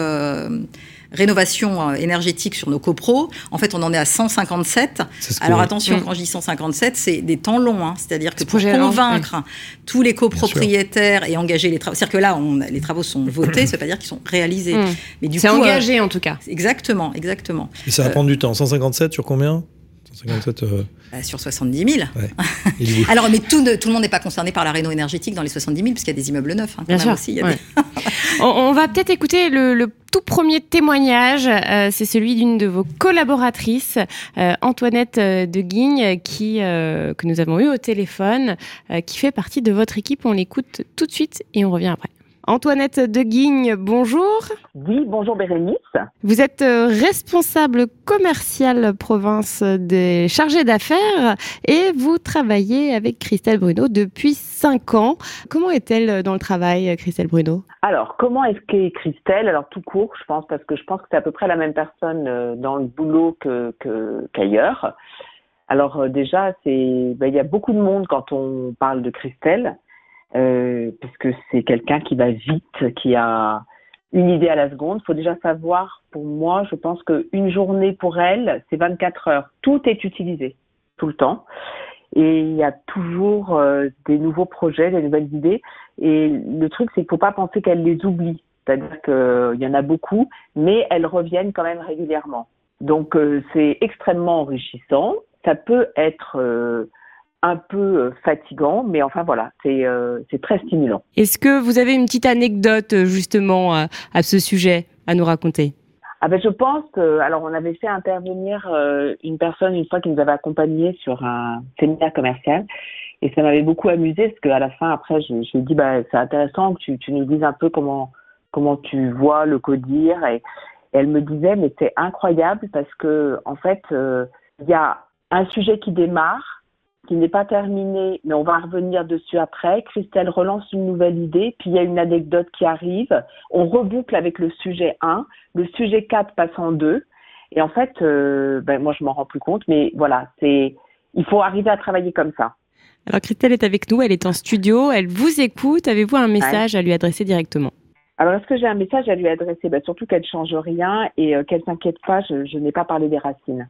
rénovation énergétique sur nos copros. En fait, on en est à 157. Alors attention, quand je dis 157, c'est des temps longs. Hein. C'est-à-dire que pour convaincre tous les copropriétaires et engager les travaux... C'est-à-dire que là, les travaux sont votés, ça ne veut pas dire qu'ils sont réalisés. Mais du coup, engagé en tout cas. Exactement. Et ça va prendre du temps. 157 sur combien ? 157 sur 70 000. Ouais. Alors, mais tout le monde n'est pas concerné par la réno énergétique dans les 70 000, parce qu'il y a des immeubles neufs. Bien sûr. Aussi, on va peut-être écouter le tout premier témoignage. C'est celui d'une de vos collaboratrices, Antoinette de Guigne, que nous avons eu au téléphone, qui fait partie de votre équipe. On l'écoute tout de suite et on revient après. Antoinette de Guigne, bonjour. Oui, bonjour Bérénice. Vous êtes responsable commercial province des chargés d'affaires et vous travaillez avec Christelle Bruno depuis 5 ans. Comment est-elle dans le travail, Christelle Bruno ? Alors, comment est-ce qu'est Christelle ? Alors, tout court, je pense, parce que je pense que c'est à peu près la même personne dans le boulot qu'ailleurs. Alors, déjà, il y a beaucoup de monde quand on parle de Christelle. Parce que c'est quelqu'un qui va vite, qui a une idée à la seconde. Il faut déjà savoir, pour moi, je pense qu'une journée pour elle, c'est 24 heures. Tout est utilisé, tout le temps. Et il y a toujours des nouveaux projets, des nouvelles idées. Et le truc, c'est qu'il ne faut pas penser qu'elle les oublie. C'est-à-dire qu'il y en a beaucoup, mais elles reviennent quand même régulièrement. Donc, c'est extrêmement enrichissant. Ça peut être... un peu fatigant, mais enfin voilà, c'est très stimulant. Est-ce que vous avez une petite anecdote justement à ce sujet à nous raconter ? Je pense alors on avait fait intervenir une personne une fois qui nous avait accompagnés sur un séminaire commercial et ça m'avait beaucoup amusé parce qu'à la fin après je lui ai dit c'est intéressant que tu nous dises un peu comment tu vois le codir et elle me disait mais c'est incroyable parce que en fait il y a un sujet qui démarre qui n'est pas terminé, mais on va revenir dessus après. Christelle relance une nouvelle idée, puis il y a une anecdote qui arrive. On reboucle avec le sujet 1, le sujet 4 passe en 2. Et en fait, moi, je m'en rends plus compte, mais voilà, il faut arriver à travailler comme ça. Alors, Christelle est avec nous, elle est en studio, elle vous écoute. Avez-vous un message à lui adresser directement ? Alors, est-ce que j'ai un message à lui adresser ? Surtout qu'elle ne change rien et qu'elle ne s'inquiète pas, je n'ai pas parlé des racines.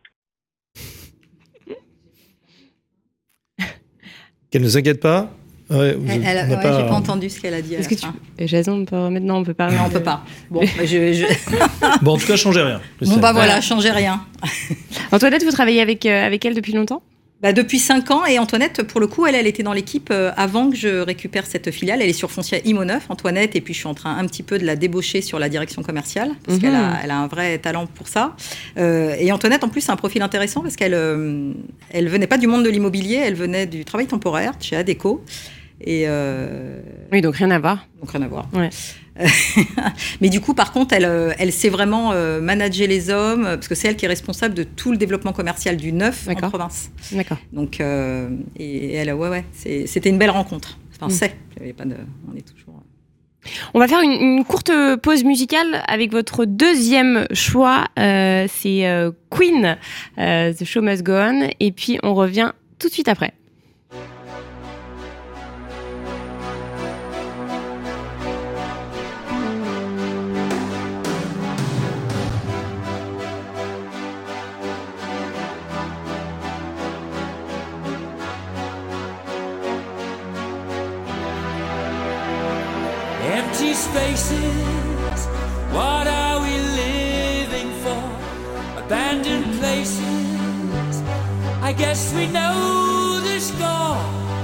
Qu'elle ne s'inquiète pas. J'ai pas entendu ce qu'elle a dit. Est-ce que Jason, maintenant on peut parler. Non, on peut pas. Bon, Bon, en tout cas, changez rien. Changez rien. Antoinette, vous travaillez avec elle depuis longtemps ? Depuis 5 ans, et Antoinette, pour le coup, elle était dans l'équipe avant que je récupère cette filiale. Elle est sur Foncia Imo 9, Antoinette, et puis je suis en train un petit peu de la débaucher sur la direction commerciale, parce qu'elle a un vrai talent pour ça. Et Antoinette, en plus, a un profil intéressant, parce qu'elle venait pas du monde de l'immobilier, elle venait du travail temporaire, chez Adecco. Et oui, donc rien à voir. Donc rien à voir. Ouais. Mais du coup, par contre, elle sait vraiment manager les hommes, parce que c'est elle qui est responsable de tout le développement commercial du neuf en province. D'accord. Donc, et elle, c'était une belle rencontre. Enfin, il y avait pas de, on est toujours. On va faire une courte pause musicale avec votre deuxième choix. C'est Queen, The Show Must Go On. Et puis, on revient tout de suite après. Empty spaces, what are we living for? Abandoned places, I guess we know the score.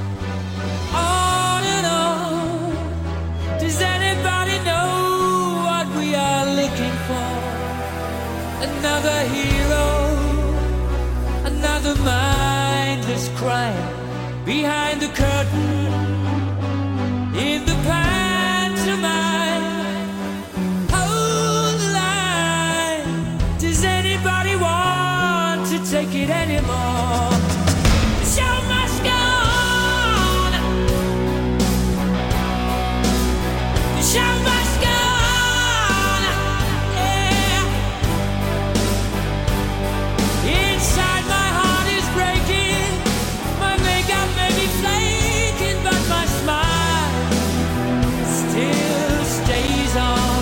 On and on, does anybody know what we are looking for? Another hero, another mindless crime, behind the curtain, in the past. Hold the line. Does anybody want to take it anymore? The show must go on. The show must go on. Yeah. Inside my heart is breaking. My makeup may be flaking, but my smile still stays on.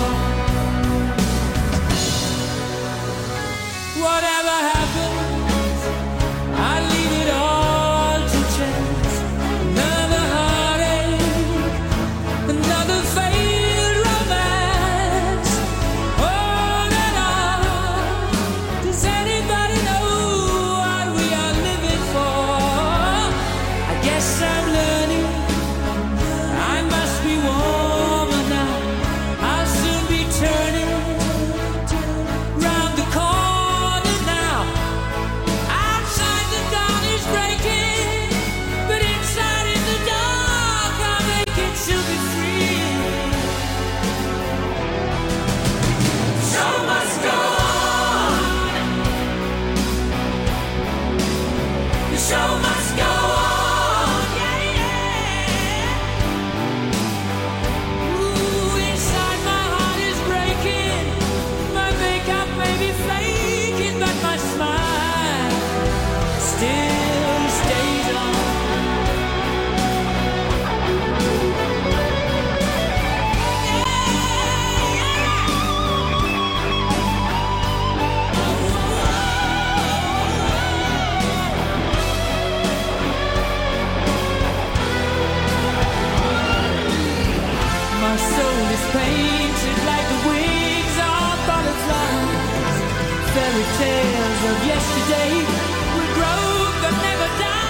Whatever happens, I leave it all to chance. Another heartache, another failed romance. On and on. Does anybody know what we are living for? I guess I'm learning. I must be warmer now. I'll soon be turning round the corner now. Outside the dawn is breaking, but inside in the dark I'll make it to be free. The show must go on. The show must go on. Yeah, yeah. Ooh, inside my heart is breaking. My makeup may be flaking, but my smile still stays on. My soul is painted like the wings of butterflies. Fairy tales of yesterday will grow but never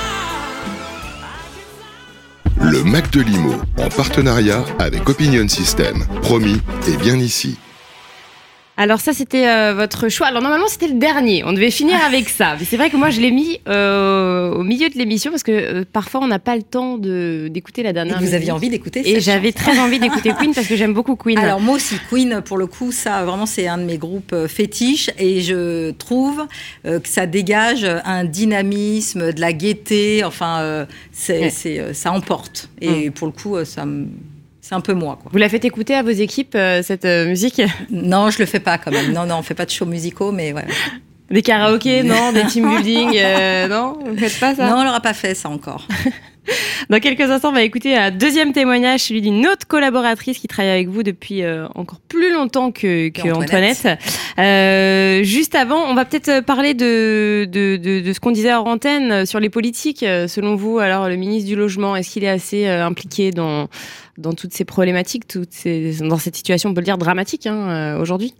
die. Le Mac de Limo, en partenariat avec Opinion System. Promis, et bien ici. Alors ça, c'était votre choix. Alors normalement, c'était le dernier. On devait finir avec ça. Mais c'est vrai que moi, je l'ai mis au milieu de l'émission parce que parfois, on n'a pas le temps d'écouter la dernière. Et vous aviez envie d'écouter Et cette j'avais chanson. très envie d'écouter Queen parce que j'aime beaucoup Queen. Alors moi aussi, Queen, pour le coup, ça vraiment c'est un de mes groupes fétiches et je trouve que ça dégage un dynamisme, de la gaieté, enfin ça emporte. Et pour le coup, c'est un peu moi, quoi. Vous la faites écouter à vos équipes, cette musique? Non, je le fais pas quand même. Non, on fait pas de shows musicaux, mais ouais. Des karaokés, non? Des team building, non? Vous faites pas ça? Non, on l'aura pas fait ça encore. Dans quelques instants, on va écouter un deuxième témoignage, celui d'une autre collaboratrice qui travaille avec vous depuis encore plus longtemps que Antoinette. Juste avant, on va peut-être parler de ce qu'on disait hors antenne sur les politiques. Selon vous, alors le ministre du Logement, est-ce qu'il est assez impliqué dans toutes ces problématiques, dans cette situation, on peut le dire, dramatique aujourd'hui?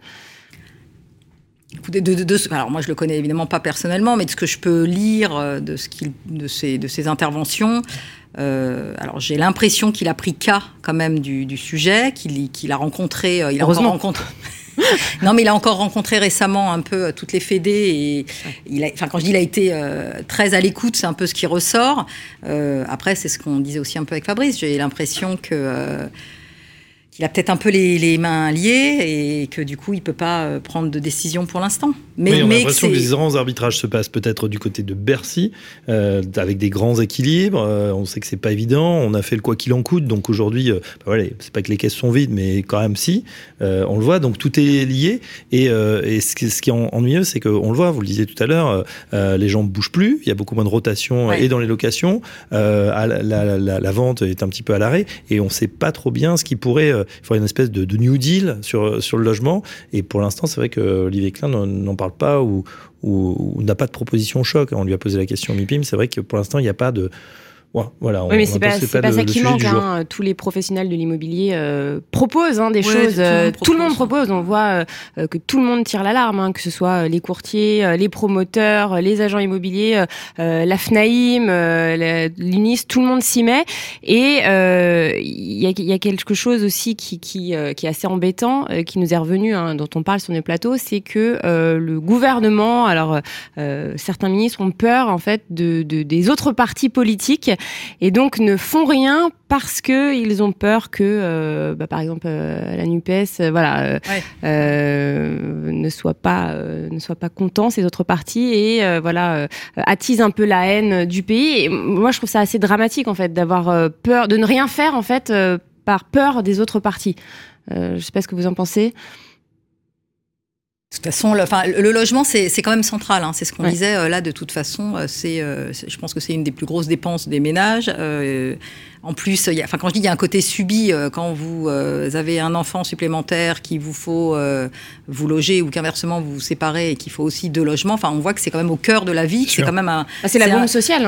Alors moi je le connais évidemment pas personnellement, mais de ce que je peux lire de ses interventions, alors j'ai l'impression qu'il a pris cas quand même du sujet, qu'il a rencontré, il a encore rencontré. Non, mais il a encore rencontré récemment un peu toutes les fédés et quand je dis il a été très à l'écoute, c'est un peu ce qui ressort. Après, c'est ce qu'on disait aussi un peu avec Fabrice. J'ai l'impression qu'il qu'il a peut-être un peu les mains liées et que du coup, il ne peut pas prendre de décision pour l'instant. On a l'impression que les grands arbitrages se passent peut-être du côté de Bercy, avec des grands équilibres. On sait que c'est pas évident. On a fait le quoi qu'il en coûte. Donc aujourd'hui, c'est pas que les caisses sont vides, mais quand même si. On le voit. Donc tout est lié. Et ce qui est ennuyeux, c'est qu'on le voit. Vous le disiez tout à l'heure, les gens ne bougent plus. Il y a beaucoup moins de rotation et dans les locations. La vente est un petit peu à l'arrêt. Et on ne sait pas trop bien ce qui pourrait... il faudrait une espèce de New Deal sur le logement. Et pour l'instant, c'est vrai que Olivier Klein n'en parle pas ou n'a pas de proposition choc. On lui a posé la question au MIPIM. C'est vrai que pour l'instant, il n'y a pas de... Voilà, oui, mais c'est pas ça qui manque. Tous les professionnels de l'immobilier proposent des choses. Tout le monde propose. On voit que tout le monde tire l'alarme, que ce soit les courtiers, les promoteurs, les agents immobiliers, la FNAIM, l'UNIS, tout le monde s'y met. Et il y a quelque chose aussi qui est assez embêtant, qui nous est revenu, dont on parle sur nos plateaux, c'est que le gouvernement, alors certains ministres ont peur en fait des autres partis politiques. Et donc ne font rien parce que ils ont peur que, par exemple, la NUPES, ne soit pas content ces autres partis et attise un peu la haine du pays. Et moi, je trouve ça assez dramatique en fait d'avoir peur, de ne rien faire en fait par peur des autres partis. Je sais pas ce que vous en pensez. De toute façon, le logement, c'est quand même central. C'est ce qu'on disait là. De toute façon, je pense que c'est une des plus grosses dépenses des ménages. En plus, quand je dis qu'il y a un côté subi, quand vous avez un enfant supplémentaire qu'il vous faut vous loger ou qu'inversement vous vous séparez et qu'il faut aussi 2 logements, on voit que c'est quand même au cœur de la vie. Que c'est quand même c'est la bombe sociale.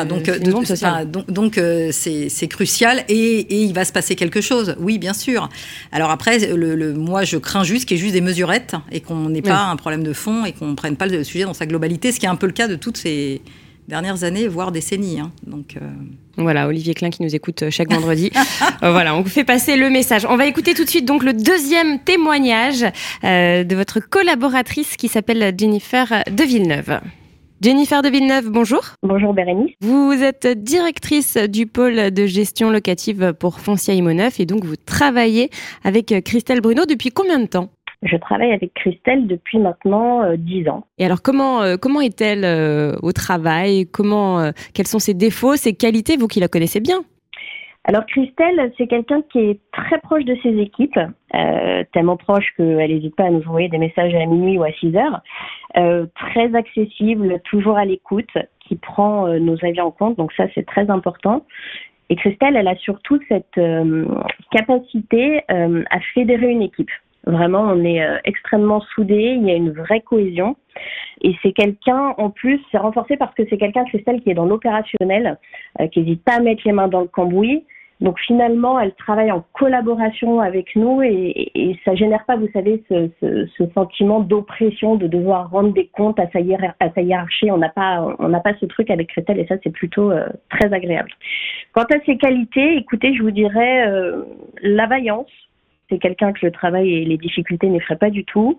Donc c'est crucial et il va se passer quelque chose. Oui, bien sûr. Alors après, moi je crains juste qu'il y ait juste des mesurettes et qu'on n'ait pas un problème de fond et qu'on ne prenne pas le sujet dans sa globalité, ce qui est un peu le cas de toutes ces dernières années, voire décennies. Donc, Voilà, Olivier Klein qui nous écoute chaque vendredi. Voilà, on vous fait passer le message. On va écouter tout de suite donc le deuxième témoignage de votre collaboratrice qui s'appelle Jennifer de Villeneuve. Jennifer de Villeneuve, bonjour. Bonjour Bérénice. Vous êtes directrice du pôle de gestion locative pour Foncia Immo9 et donc vous travaillez avec Christelle Bruno depuis combien de temps ? Je travaille avec Christelle depuis maintenant 10 ans. Et alors comment est-elle au travail ? Quels sont ses défauts, ses qualités, vous qui la connaissez bien ? Alors Christelle, c'est quelqu'un qui est très proche de ses équipes, tellement proche qu'elle n'hésite pas à nous envoyer des messages à minuit ou à 6 heures. Très accessible, toujours à l'écoute, qui prend nos avis en compte, donc ça c'est très important. Et Christelle, elle a surtout cette capacité à fédérer une équipe. Vraiment, on est extrêmement soudés, il y a une vraie cohésion. Et c'est quelqu'un, en plus, c'est renforcé parce que c'est quelqu'un, Christelle, qui est dans l'opérationnel, qui n'hésite pas à mettre les mains dans le cambouis. Donc finalement, elle travaille en collaboration avec nous et ça génère pas, vous savez, ce sentiment d'oppression, de devoir rendre des comptes à sa hiérarchie. On n'a pas ce truc avec Christelle et ça, c'est plutôt très agréable. Quant à ses qualités, écoutez, je vous dirais la vaillance. C'est quelqu'un que le travail et les difficultés n'effraient pas du tout.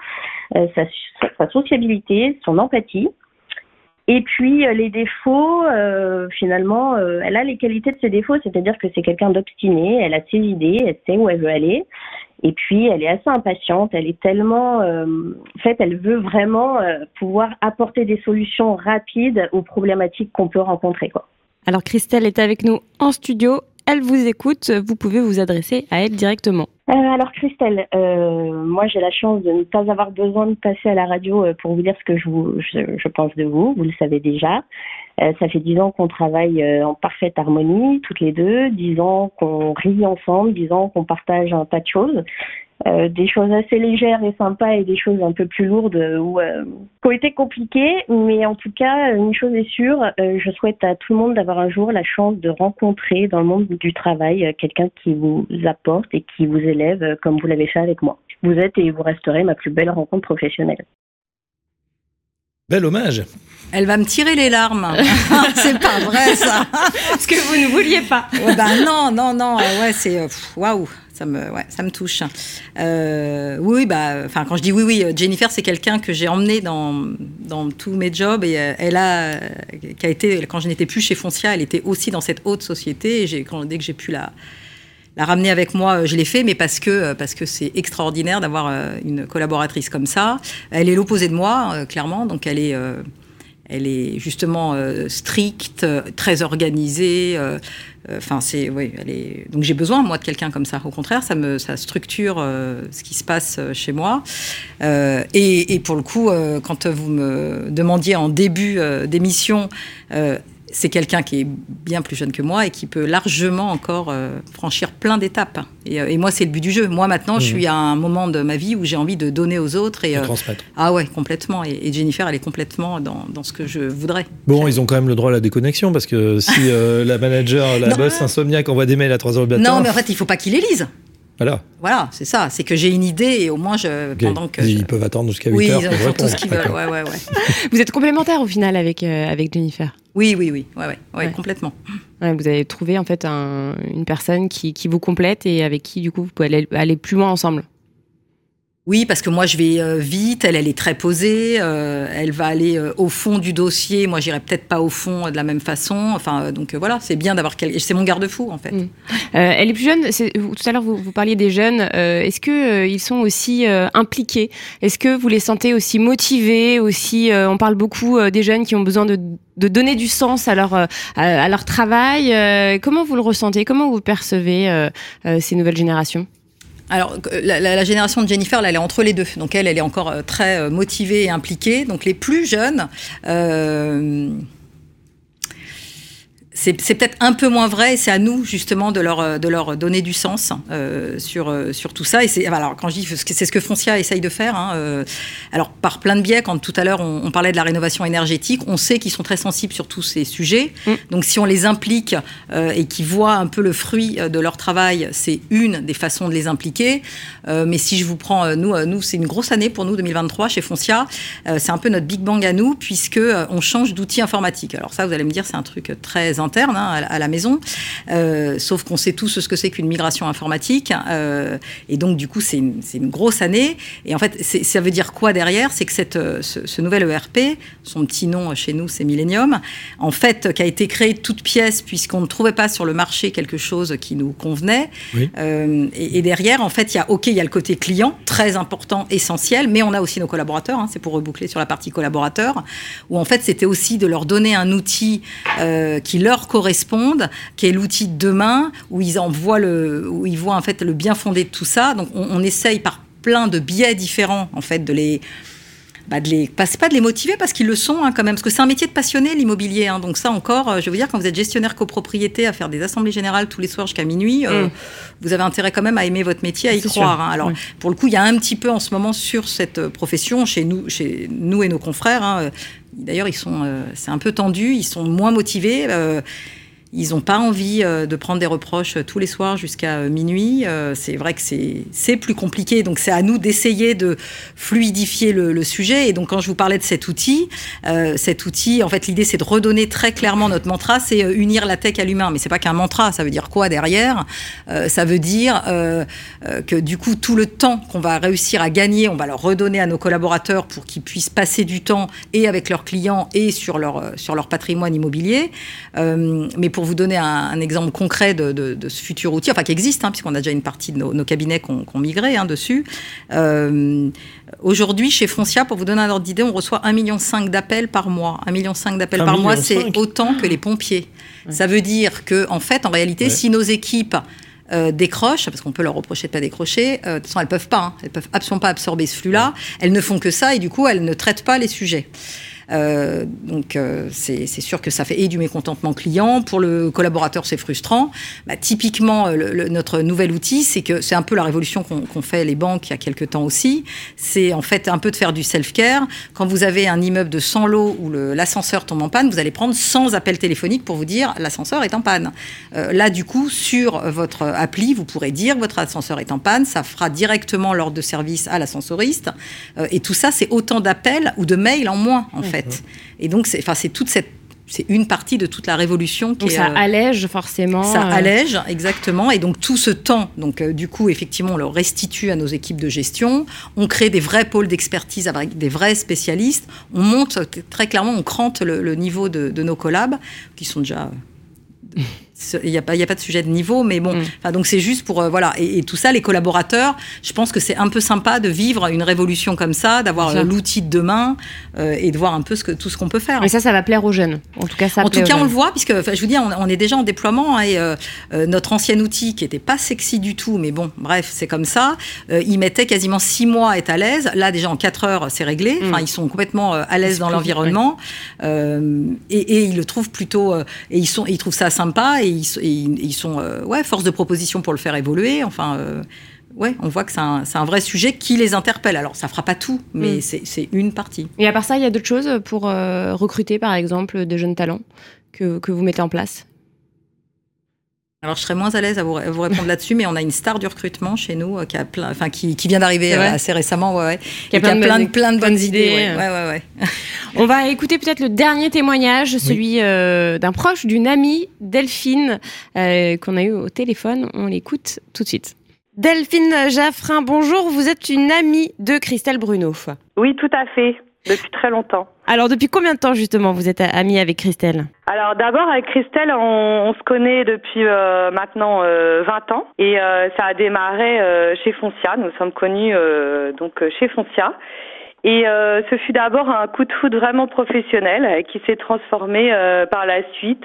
Sa sociabilité, son empathie. Et puis, les défauts, finalement, elle a les qualités de ses défauts, c'est-à-dire que c'est quelqu'un d'obstiné, elle a ses idées, elle sait où elle veut aller. Et puis, elle est assez impatiente, elle est tellement... en fait, elle veut vraiment pouvoir apporter des solutions rapides aux problématiques qu'on peut rencontrer, quoi. Alors, Christelle est avec nous en studio. Elle vous écoute, vous pouvez vous adresser à elle directement. Alors Christelle, moi j'ai la chance de ne pas avoir besoin de passer à la radio pour vous dire ce que je pense de vous, vous le savez déjà. Ça fait 10 ans qu'on travaille en parfaite harmonie, toutes les deux, 10 ans qu'on rit ensemble, 10 ans qu'on partage un tas de choses. Des choses assez légères et sympas et des choses un peu plus lourdes qui ont été compliquées. Mais en tout cas, une chose est sûre, je souhaite à tout le monde d'avoir un jour la chance de rencontrer dans le monde du travail quelqu'un qui vous apporte et qui vous élève comme vous l'avez fait avec moi. Vous êtes et vous resterez ma plus belle rencontre professionnelle. Bel hommage. Elle va me tirer les larmes. C'est pas vrai ça. Ce que vous ne vouliez pas. Non. Ouais, c'est waouh. Ça me touche. Oui, quand je dis oui, Jennifer, c'est quelqu'un que j'ai emmené dans tous mes jobs et qui a été, quand je n'étais plus chez Foncia, elle était aussi dans cette haute société. Et dès que j'ai pu la ramener avec moi, je l'ai fait, mais parce que c'est extraordinaire d'avoir une collaboratrice comme ça. Elle est l'opposé de moi, clairement, donc elle est justement stricte, très organisée. Donc j'ai besoin, moi, de quelqu'un comme ça. Au contraire, ça structure ce qui se passe chez moi. Et pour le coup, quand vous me demandiez en début d'émission, c'est quelqu'un qui est bien plus jeune que moi et qui peut largement encore franchir plein d'étapes. Et moi, c'est le but du jeu. Moi, maintenant, je suis à un moment de ma vie où j'ai envie de donner aux autres. Et transmettre. Ah ouais, complètement. Et Jennifer, elle est complètement dans ce que je voudrais. Bon, ils ont quand même le droit à la déconnexion, parce que si la manager, la boss insomniaque envoie des mails à 3h du matin... Non, mais en fait, il ne faut pas qu'ils les lisent. Voilà, c'est ça. C'est que j'ai une idée et au moins, ils peuvent attendre jusqu'à 8h. Oui, ils font tout ce qu'ils veulent. Ouais. Vous êtes complémentaires au final avec Jennifer. Oui, complètement. Ouais, vous avez trouvé en fait une personne qui vous complète et avec qui du coup vous pouvez aller plus loin ensemble. Oui, parce que moi, je vais vite, elle est très posée, elle va aller au fond du dossier, moi, j'irai peut-être pas au fond de la même façon, enfin, donc voilà, c'est bien d'avoir quelqu'un, c'est mon garde-fou, en fait. Elle est plus jeune, tout à l'heure, vous parliez des jeunes, est-ce qu'ils sont aussi impliqués ? Est-ce que vous les sentez aussi motivés, aussi, on parle beaucoup des jeunes qui ont besoin de donner du sens à leur travail, comment vous le ressentez ? Comment vous percevez ces nouvelles générations ? Alors, la génération de Jennifer, là, elle est entre les deux. Donc, elle est encore très motivée et impliquée. Donc, les plus jeunes, c'est peut-être un peu moins vrai. Et c'est à nous, justement, de leur donner du sens sur tout ça. Et alors, quand je dis c'est ce que Foncia essaye de faire, alors, par plein de biais, quand tout à l'heure, on parlait de la rénovation énergétique, on sait qu'ils sont très sensibles sur tous ces sujets. Donc, si on les implique et qu'ils voient un peu le fruit de leur travail, c'est une des façons de les impliquer. Mais si je vous prends, nous, c'est une grosse année pour nous, 2023, chez Foncia. C'est un peu notre Big Bang à nous, puisque on change d'outil informatique. Alors ça, vous allez me dire, c'est un truc très interne à la maison. Sauf qu'on sait tous ce que c'est qu'une migration informatique. Et donc, du coup, c'est une grosse année. Et en fait, ça veut dire quoi derrière ? C'est que ce nouvel ERP, son petit nom chez nous, c'est Millennium, en fait, qui a été créé de toutes pièces, puisqu'on ne trouvait pas sur le marché quelque chose qui nous convenait. Oui. Et derrière, en fait, il y a le côté client, très important, essentiel, mais on a aussi nos collaborateurs, c'est pour reboucler sur la partie collaborateurs, où en fait, c'était aussi de leur donner un outil qui leur corresponde, qui est l'outil de demain, où ils voient en fait le bien fondé de tout ça. Donc, on essaye par plein de biais différents, en fait, c'est pas de les motiver parce qu'ils le sont quand même, parce que c'est un métier de passionné, l'immobilier. Donc ça encore, je veux dire, quand vous êtes gestionnaire copropriété à faire des assemblées générales tous les soirs jusqu'à minuit, vous avez intérêt quand même à aimer votre métier, à y croire. Alors pour le coup, il y a un petit peu en ce moment sur cette profession chez nous et nos confrères. D'ailleurs, c'est un peu tendu, ils sont moins motivés. Ils n'ont pas envie de prendre des reproches tous les soirs jusqu'à minuit. C'est vrai que c'est plus compliqué. Donc, c'est à nous d'essayer de fluidifier le sujet. Et donc, quand je vous parlais de cet outil, en fait, l'idée, c'est de redonner très clairement notre mantra, c'est unir la tech à l'humain. Mais c'est pas qu'un mantra. Ça veut dire quoi derrière ? Ça veut dire que du coup, tout le temps qu'on va réussir à gagner, on va leur redonner à nos collaborateurs pour qu'ils puissent passer du temps et avec leurs clients et sur leur patrimoine immobilier. Mais pour vous donner un exemple concret de ce futur outil, enfin qui existe, puisqu'on a déjà une partie de nos cabinets qui ont migré dessus. Aujourd'hui, chez Foncia, pour vous donner un ordre d'idée, on reçoit 1,5 million d'appels par mois. 1,5 million d'appels par mois, c'est autant que les pompiers. Ouais. Ça veut dire que, en fait, en réalité, si nos équipes décrochent, parce qu'on peut leur reprocher de pas décrocher, de toute façon, elles peuvent pas. Elles peuvent absolument pas absorber ce flux-là. Elles ne font que ça et du coup, elles ne traitent pas les sujets. Donc c'est sûr que ça fait du mécontentement client. Pour le collaborateur, c'est frustrant. Typiquement, notre nouvel outil, c'est un peu la révolution qu'ont fait les banques il y a quelques temps aussi. C'est en fait un peu de faire du self-care. Quand vous avez un immeuble de 100 lots où l'ascenseur tombe en panne, vous allez prendre 100 appels téléphoniques pour vous dire l'ascenseur est en panne. Là, du coup, sur votre appli, vous pourrez dire votre ascenseur est en panne. Ça fera directement l'ordre de service à l'ascensoriste. Et tout ça, c'est autant d'appels ou de mails en moins, en fait. Et donc, c'est une partie de toute la révolution. Ça allège forcément. Ça allège, exactement. Et donc, tout ce temps, du coup, effectivement, on le restitue à nos équipes de gestion. On crée des vrais pôles d'expertise avec des vrais spécialistes. On monte, très clairement, on crante le niveau de nos collabs, qui sont déjà... il y a pas de sujet de niveau, mais bon, donc c'est juste pour voilà, et tout ça, les collaborateurs, je pense que c'est un peu sympa de vivre une révolution comme ça, d'avoir l'outil de demain et de voir un peu tout ce qu'on peut faire. Mais ça va plaire aux jeunes. En tout cas, on le voit, puisque je vous dis, on est déjà en déploiement et notre ancien outil qui était pas sexy du tout, mais bon, bref, c'est comme ça. Il mettait quasiment 6 mois à être à l'aise. Là, déjà en 4 heures, c'est réglé. Enfin, ils sont complètement à l'aise dans l'environnement et ils le trouvent plutôt et ils trouvent ça sympa. Et ils sont force de proposition pour le faire évoluer. Enfin, on voit que c'est un vrai sujet qui les interpelle. Alors, ça fera pas tout, mais c'est une partie. Et à part ça, il y a d'autres choses pour recruter, par exemple, de jeunes talents que vous mettez en place? Alors, je serais moins à l'aise à vous répondre là-dessus, mais on a une star du recrutement chez nous qui vient d'arriver assez récemment, qui a plein de bonnes idées. Ouais. On va écouter peut-être le dernier témoignage, celui d'un proche, d'une amie, Delphine, qu'on a eu au téléphone. On l'écoute tout de suite. Delphine Jaffrin, bonjour. Vous êtes une amie de Christelle Bruno. Oui, tout à fait. Depuis très longtemps. Alors, depuis combien de temps, justement, vous êtes amie avec Christelle? Alors, d'abord, avec Christelle, on se connaît depuis maintenant 20 ans. Et ça a démarré chez Foncia. Nous sommes connus chez Foncia. Et ce fut d'abord un coup de foudre vraiment professionnel qui s'est transformé par la suite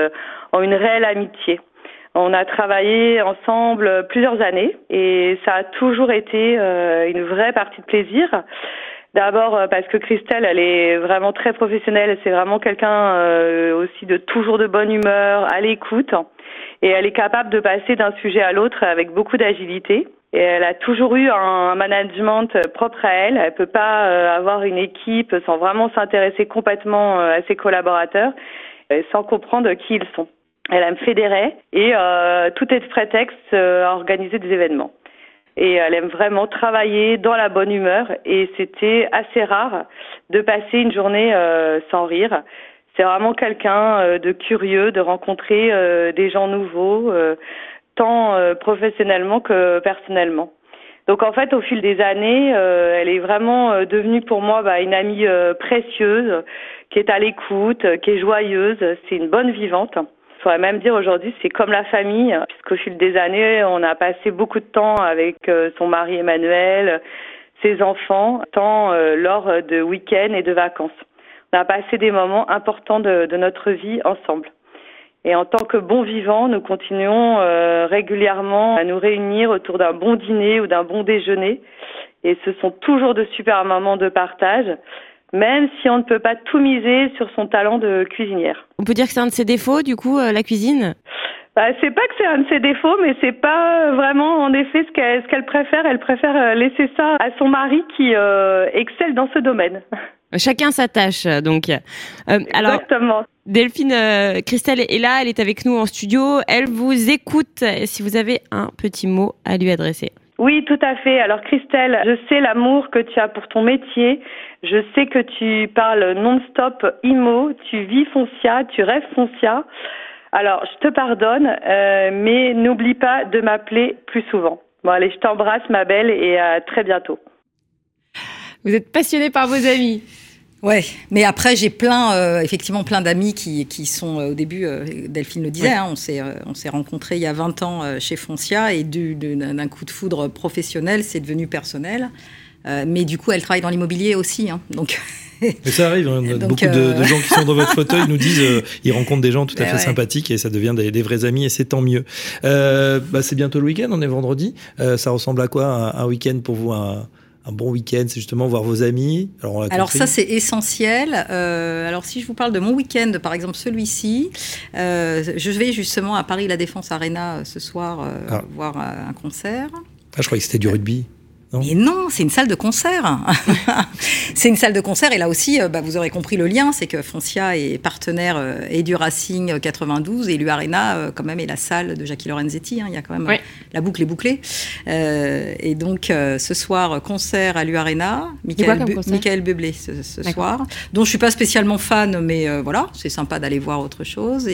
en une réelle amitié. On a travaillé ensemble plusieurs années et ça a toujours été une vraie partie de plaisir. D'abord parce que Christelle, elle est vraiment très professionnelle, c'est vraiment quelqu'un aussi de toujours de bonne humeur, à l'écoute, et elle est capable de passer d'un sujet à l'autre avec beaucoup d'agilité. Et elle a toujours eu un management propre à elle. Elle peut pas avoir une équipe sans vraiment s'intéresser complètement à ses collaborateurs, sans comprendre qui ils sont. Elle aime fédérer et tout est prétexte à organiser des événements. Et elle aime vraiment travailler dans la bonne humeur et c'était assez rare de passer une journée sans rire. C'est vraiment quelqu'un de curieux, de rencontrer des gens nouveaux, tant professionnellement que personnellement. Donc en fait, au fil des années, elle est vraiment devenue pour moi une amie précieuse, qui est à l'écoute, qui est joyeuse, c'est une bonne vivante. Je pourrais même dire aujourd'hui, c'est comme la famille, puisqu'au fil des années, on a passé beaucoup de temps avec son mari Emmanuel, ses enfants, tant lors de week-ends et de vacances. On a passé des moments importants de notre vie ensemble. Et en tant que bons vivants, nous continuons régulièrement à nous réunir autour d'un bon dîner ou d'un bon déjeuner. Et ce sont toujours de super moments de partage, même si on ne peut pas tout miser sur son talent de cuisinière. On peut dire que c'est un de ses défauts, du coup, la cuisine? C'est pas que c'est un de ses défauts, mais c'est pas vraiment, en effet, ce qu'elle préfère. Elle préfère laisser ça à son mari qui excelle dans ce domaine. Chacun sa tâche, donc. Alors, exactement. Delphine, Christelle est là, elle est avec nous en studio. Elle vous écoute, si vous avez un petit mot à lui adresser. Oui, tout à fait. Alors Christelle, je sais l'amour que tu as pour ton métier. Je sais que tu parles non-stop IMO, tu vis Foncia, tu rêves Foncia. Alors, je te pardonne, mais n'oublie pas de m'appeler plus souvent. Bon, allez, je t'embrasse, ma belle, et à très bientôt. Vous êtes passionnée par vos amis. Ouais, mais après j'ai effectivement plein d'amis qui sont au début, Delphine le disait, on s'est rencontrés il y a 20 ans chez Foncia et d'un coup de foudre professionnel, c'est devenu personnel. Mais du coup, elle travaille dans l'immobilier aussi, donc. Mais ça arrive, beaucoup de gens qui sont dans votre fauteuil nous disent ils rencontrent des gens tout à fait sympathiques et ça devient des vrais amis et c'est tant mieux. C'est bientôt le week-end, on est vendredi. Ça ressemble à quoi un week-end pour vous? Un bon week-end, c'est justement voir vos amis. Alors ça, c'est essentiel. Alors, si je vous parle de mon week-end, par exemple celui-ci, je vais justement à Paris La Défense Arena ce soir voir un concert. Je croyais que c'était du rugby. Non. Mais non, c'est une salle de concert. C'est une salle de concert et là aussi, vous aurez compris le lien, c'est que Foncia est partenaire et du Racing 92 et l'U-Arena quand même est la salle de Jackie Lorenzetti. Il y a quand même la boucle est bouclée. Et donc ce soir, concert à l'U-Arena, Michael Bublé ce soir, dont je suis pas spécialement fan, mais voilà, c'est sympa d'aller voir autre chose.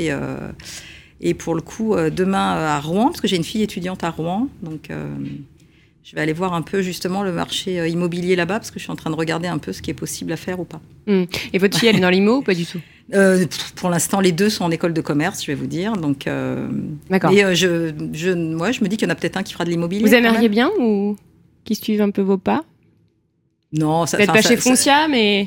Et pour le coup, demain à Rouen, parce que j'ai une fille étudiante à Rouen, donc. Je vais aller voir un peu justement le marché immobilier là-bas parce que je suis en train de regarder un peu ce qui est possible à faire ou pas. Et votre fille, elle est dans l'IMO ou pas du tout? Pour l'instant, les deux sont en école de commerce, je vais vous dire. Donc, D'accord. Et je me dis qu'il y en a peut-être un qui fera de l'immobilier. Vous aimeriez bien ou qui suivent un peu vos pas? Non, ça. Peut-être pas chez Foncia, mais.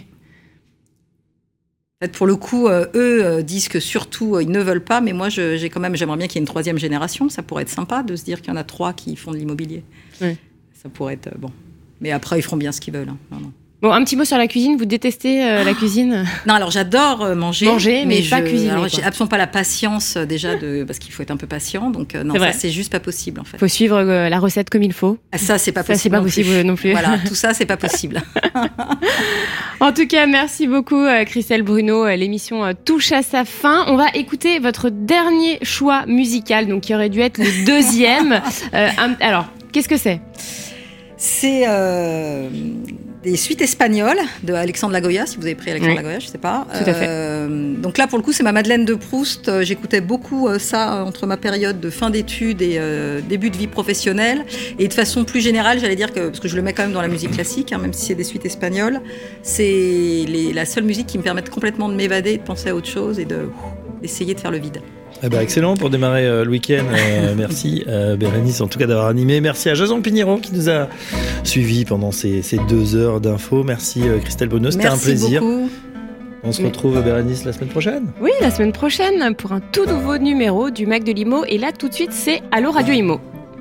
En fait, pour le coup, eux disent que surtout ils ne veulent pas, mais moi j'aimerais bien qu'il y ait une troisième génération. Ça pourrait être sympa de se dire qu'il y en a 3 qui font de l'immobilier. Oui. Ça pourrait être bon. Mais après, ils feront bien ce qu'ils veulent. Hein. Non. Bon, un petit mot sur la cuisine. Vous détestez la cuisine? Non, alors j'adore manger, mais pas cuisiner. Alors, quoi. j'ai absolument pas la patience déjà parce qu'il faut être un peu patient. Donc non, ça c'est juste pas possible en fait. Faut suivre la recette comme il faut. Ça c'est pas possible. Ça c'est pas possible non plus. Voilà, tout ça c'est pas possible. En tout cas, merci beaucoup Christelle Bruno. L'émission touche à sa fin. On va écouter votre dernier choix musical, donc qui aurait dû être le deuxième. Alors, qu'est-ce que c'est? C'est des suites espagnoles de Alexandre Lagoya, si vous avez pris Alexandre Lagoya, je sais pas. Tout à fait. Donc là, pour le coup, c'est ma Madeleine de Proust. J'écoutais beaucoup ça entre ma période de fin d'études et début de vie professionnelle. Et de façon plus générale, j'allais dire parce que je le mets quand même dans la musique classique, même si c'est des suites espagnoles, c'est la seule musique qui me permet complètement de m'évader, de penser à autre chose et d'essayer de faire le vide. Eh ben excellent pour démarrer le week-end. Merci Bérénice en tout cas d'avoir animé. Merci à Jason Pigneron qui nous a suivis pendant ces 2 heures d'infos. Merci Christelle Bruno, c'était un plaisir. Beaucoup. On se retrouve Bérénice la semaine prochaine. Oui, la semaine prochaine pour un tout nouveau numéro du Mac de l'Imo. Et là tout de suite c'est Allo Radio Imo.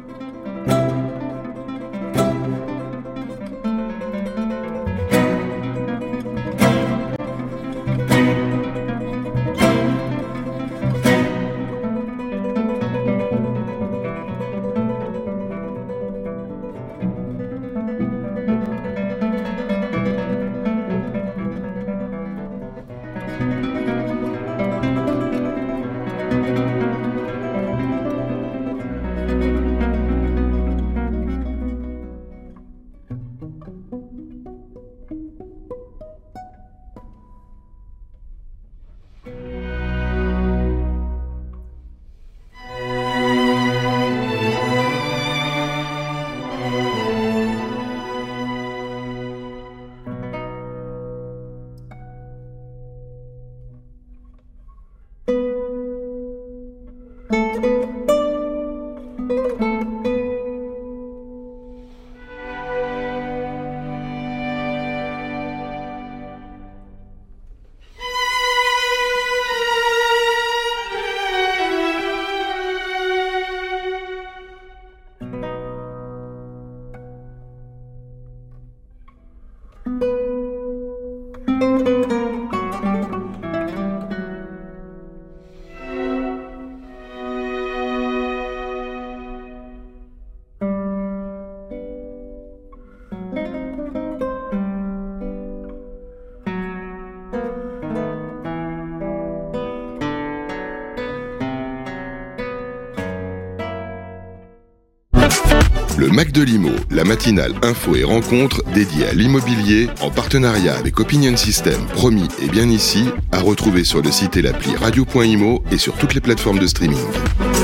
Le Mac de l'Imo, la matinale info et rencontre dédiée à l'immobilier en partenariat avec Opinion System, promis et bien ici, à retrouver sur le site et l'appli radio.imo et sur toutes les plateformes de streaming.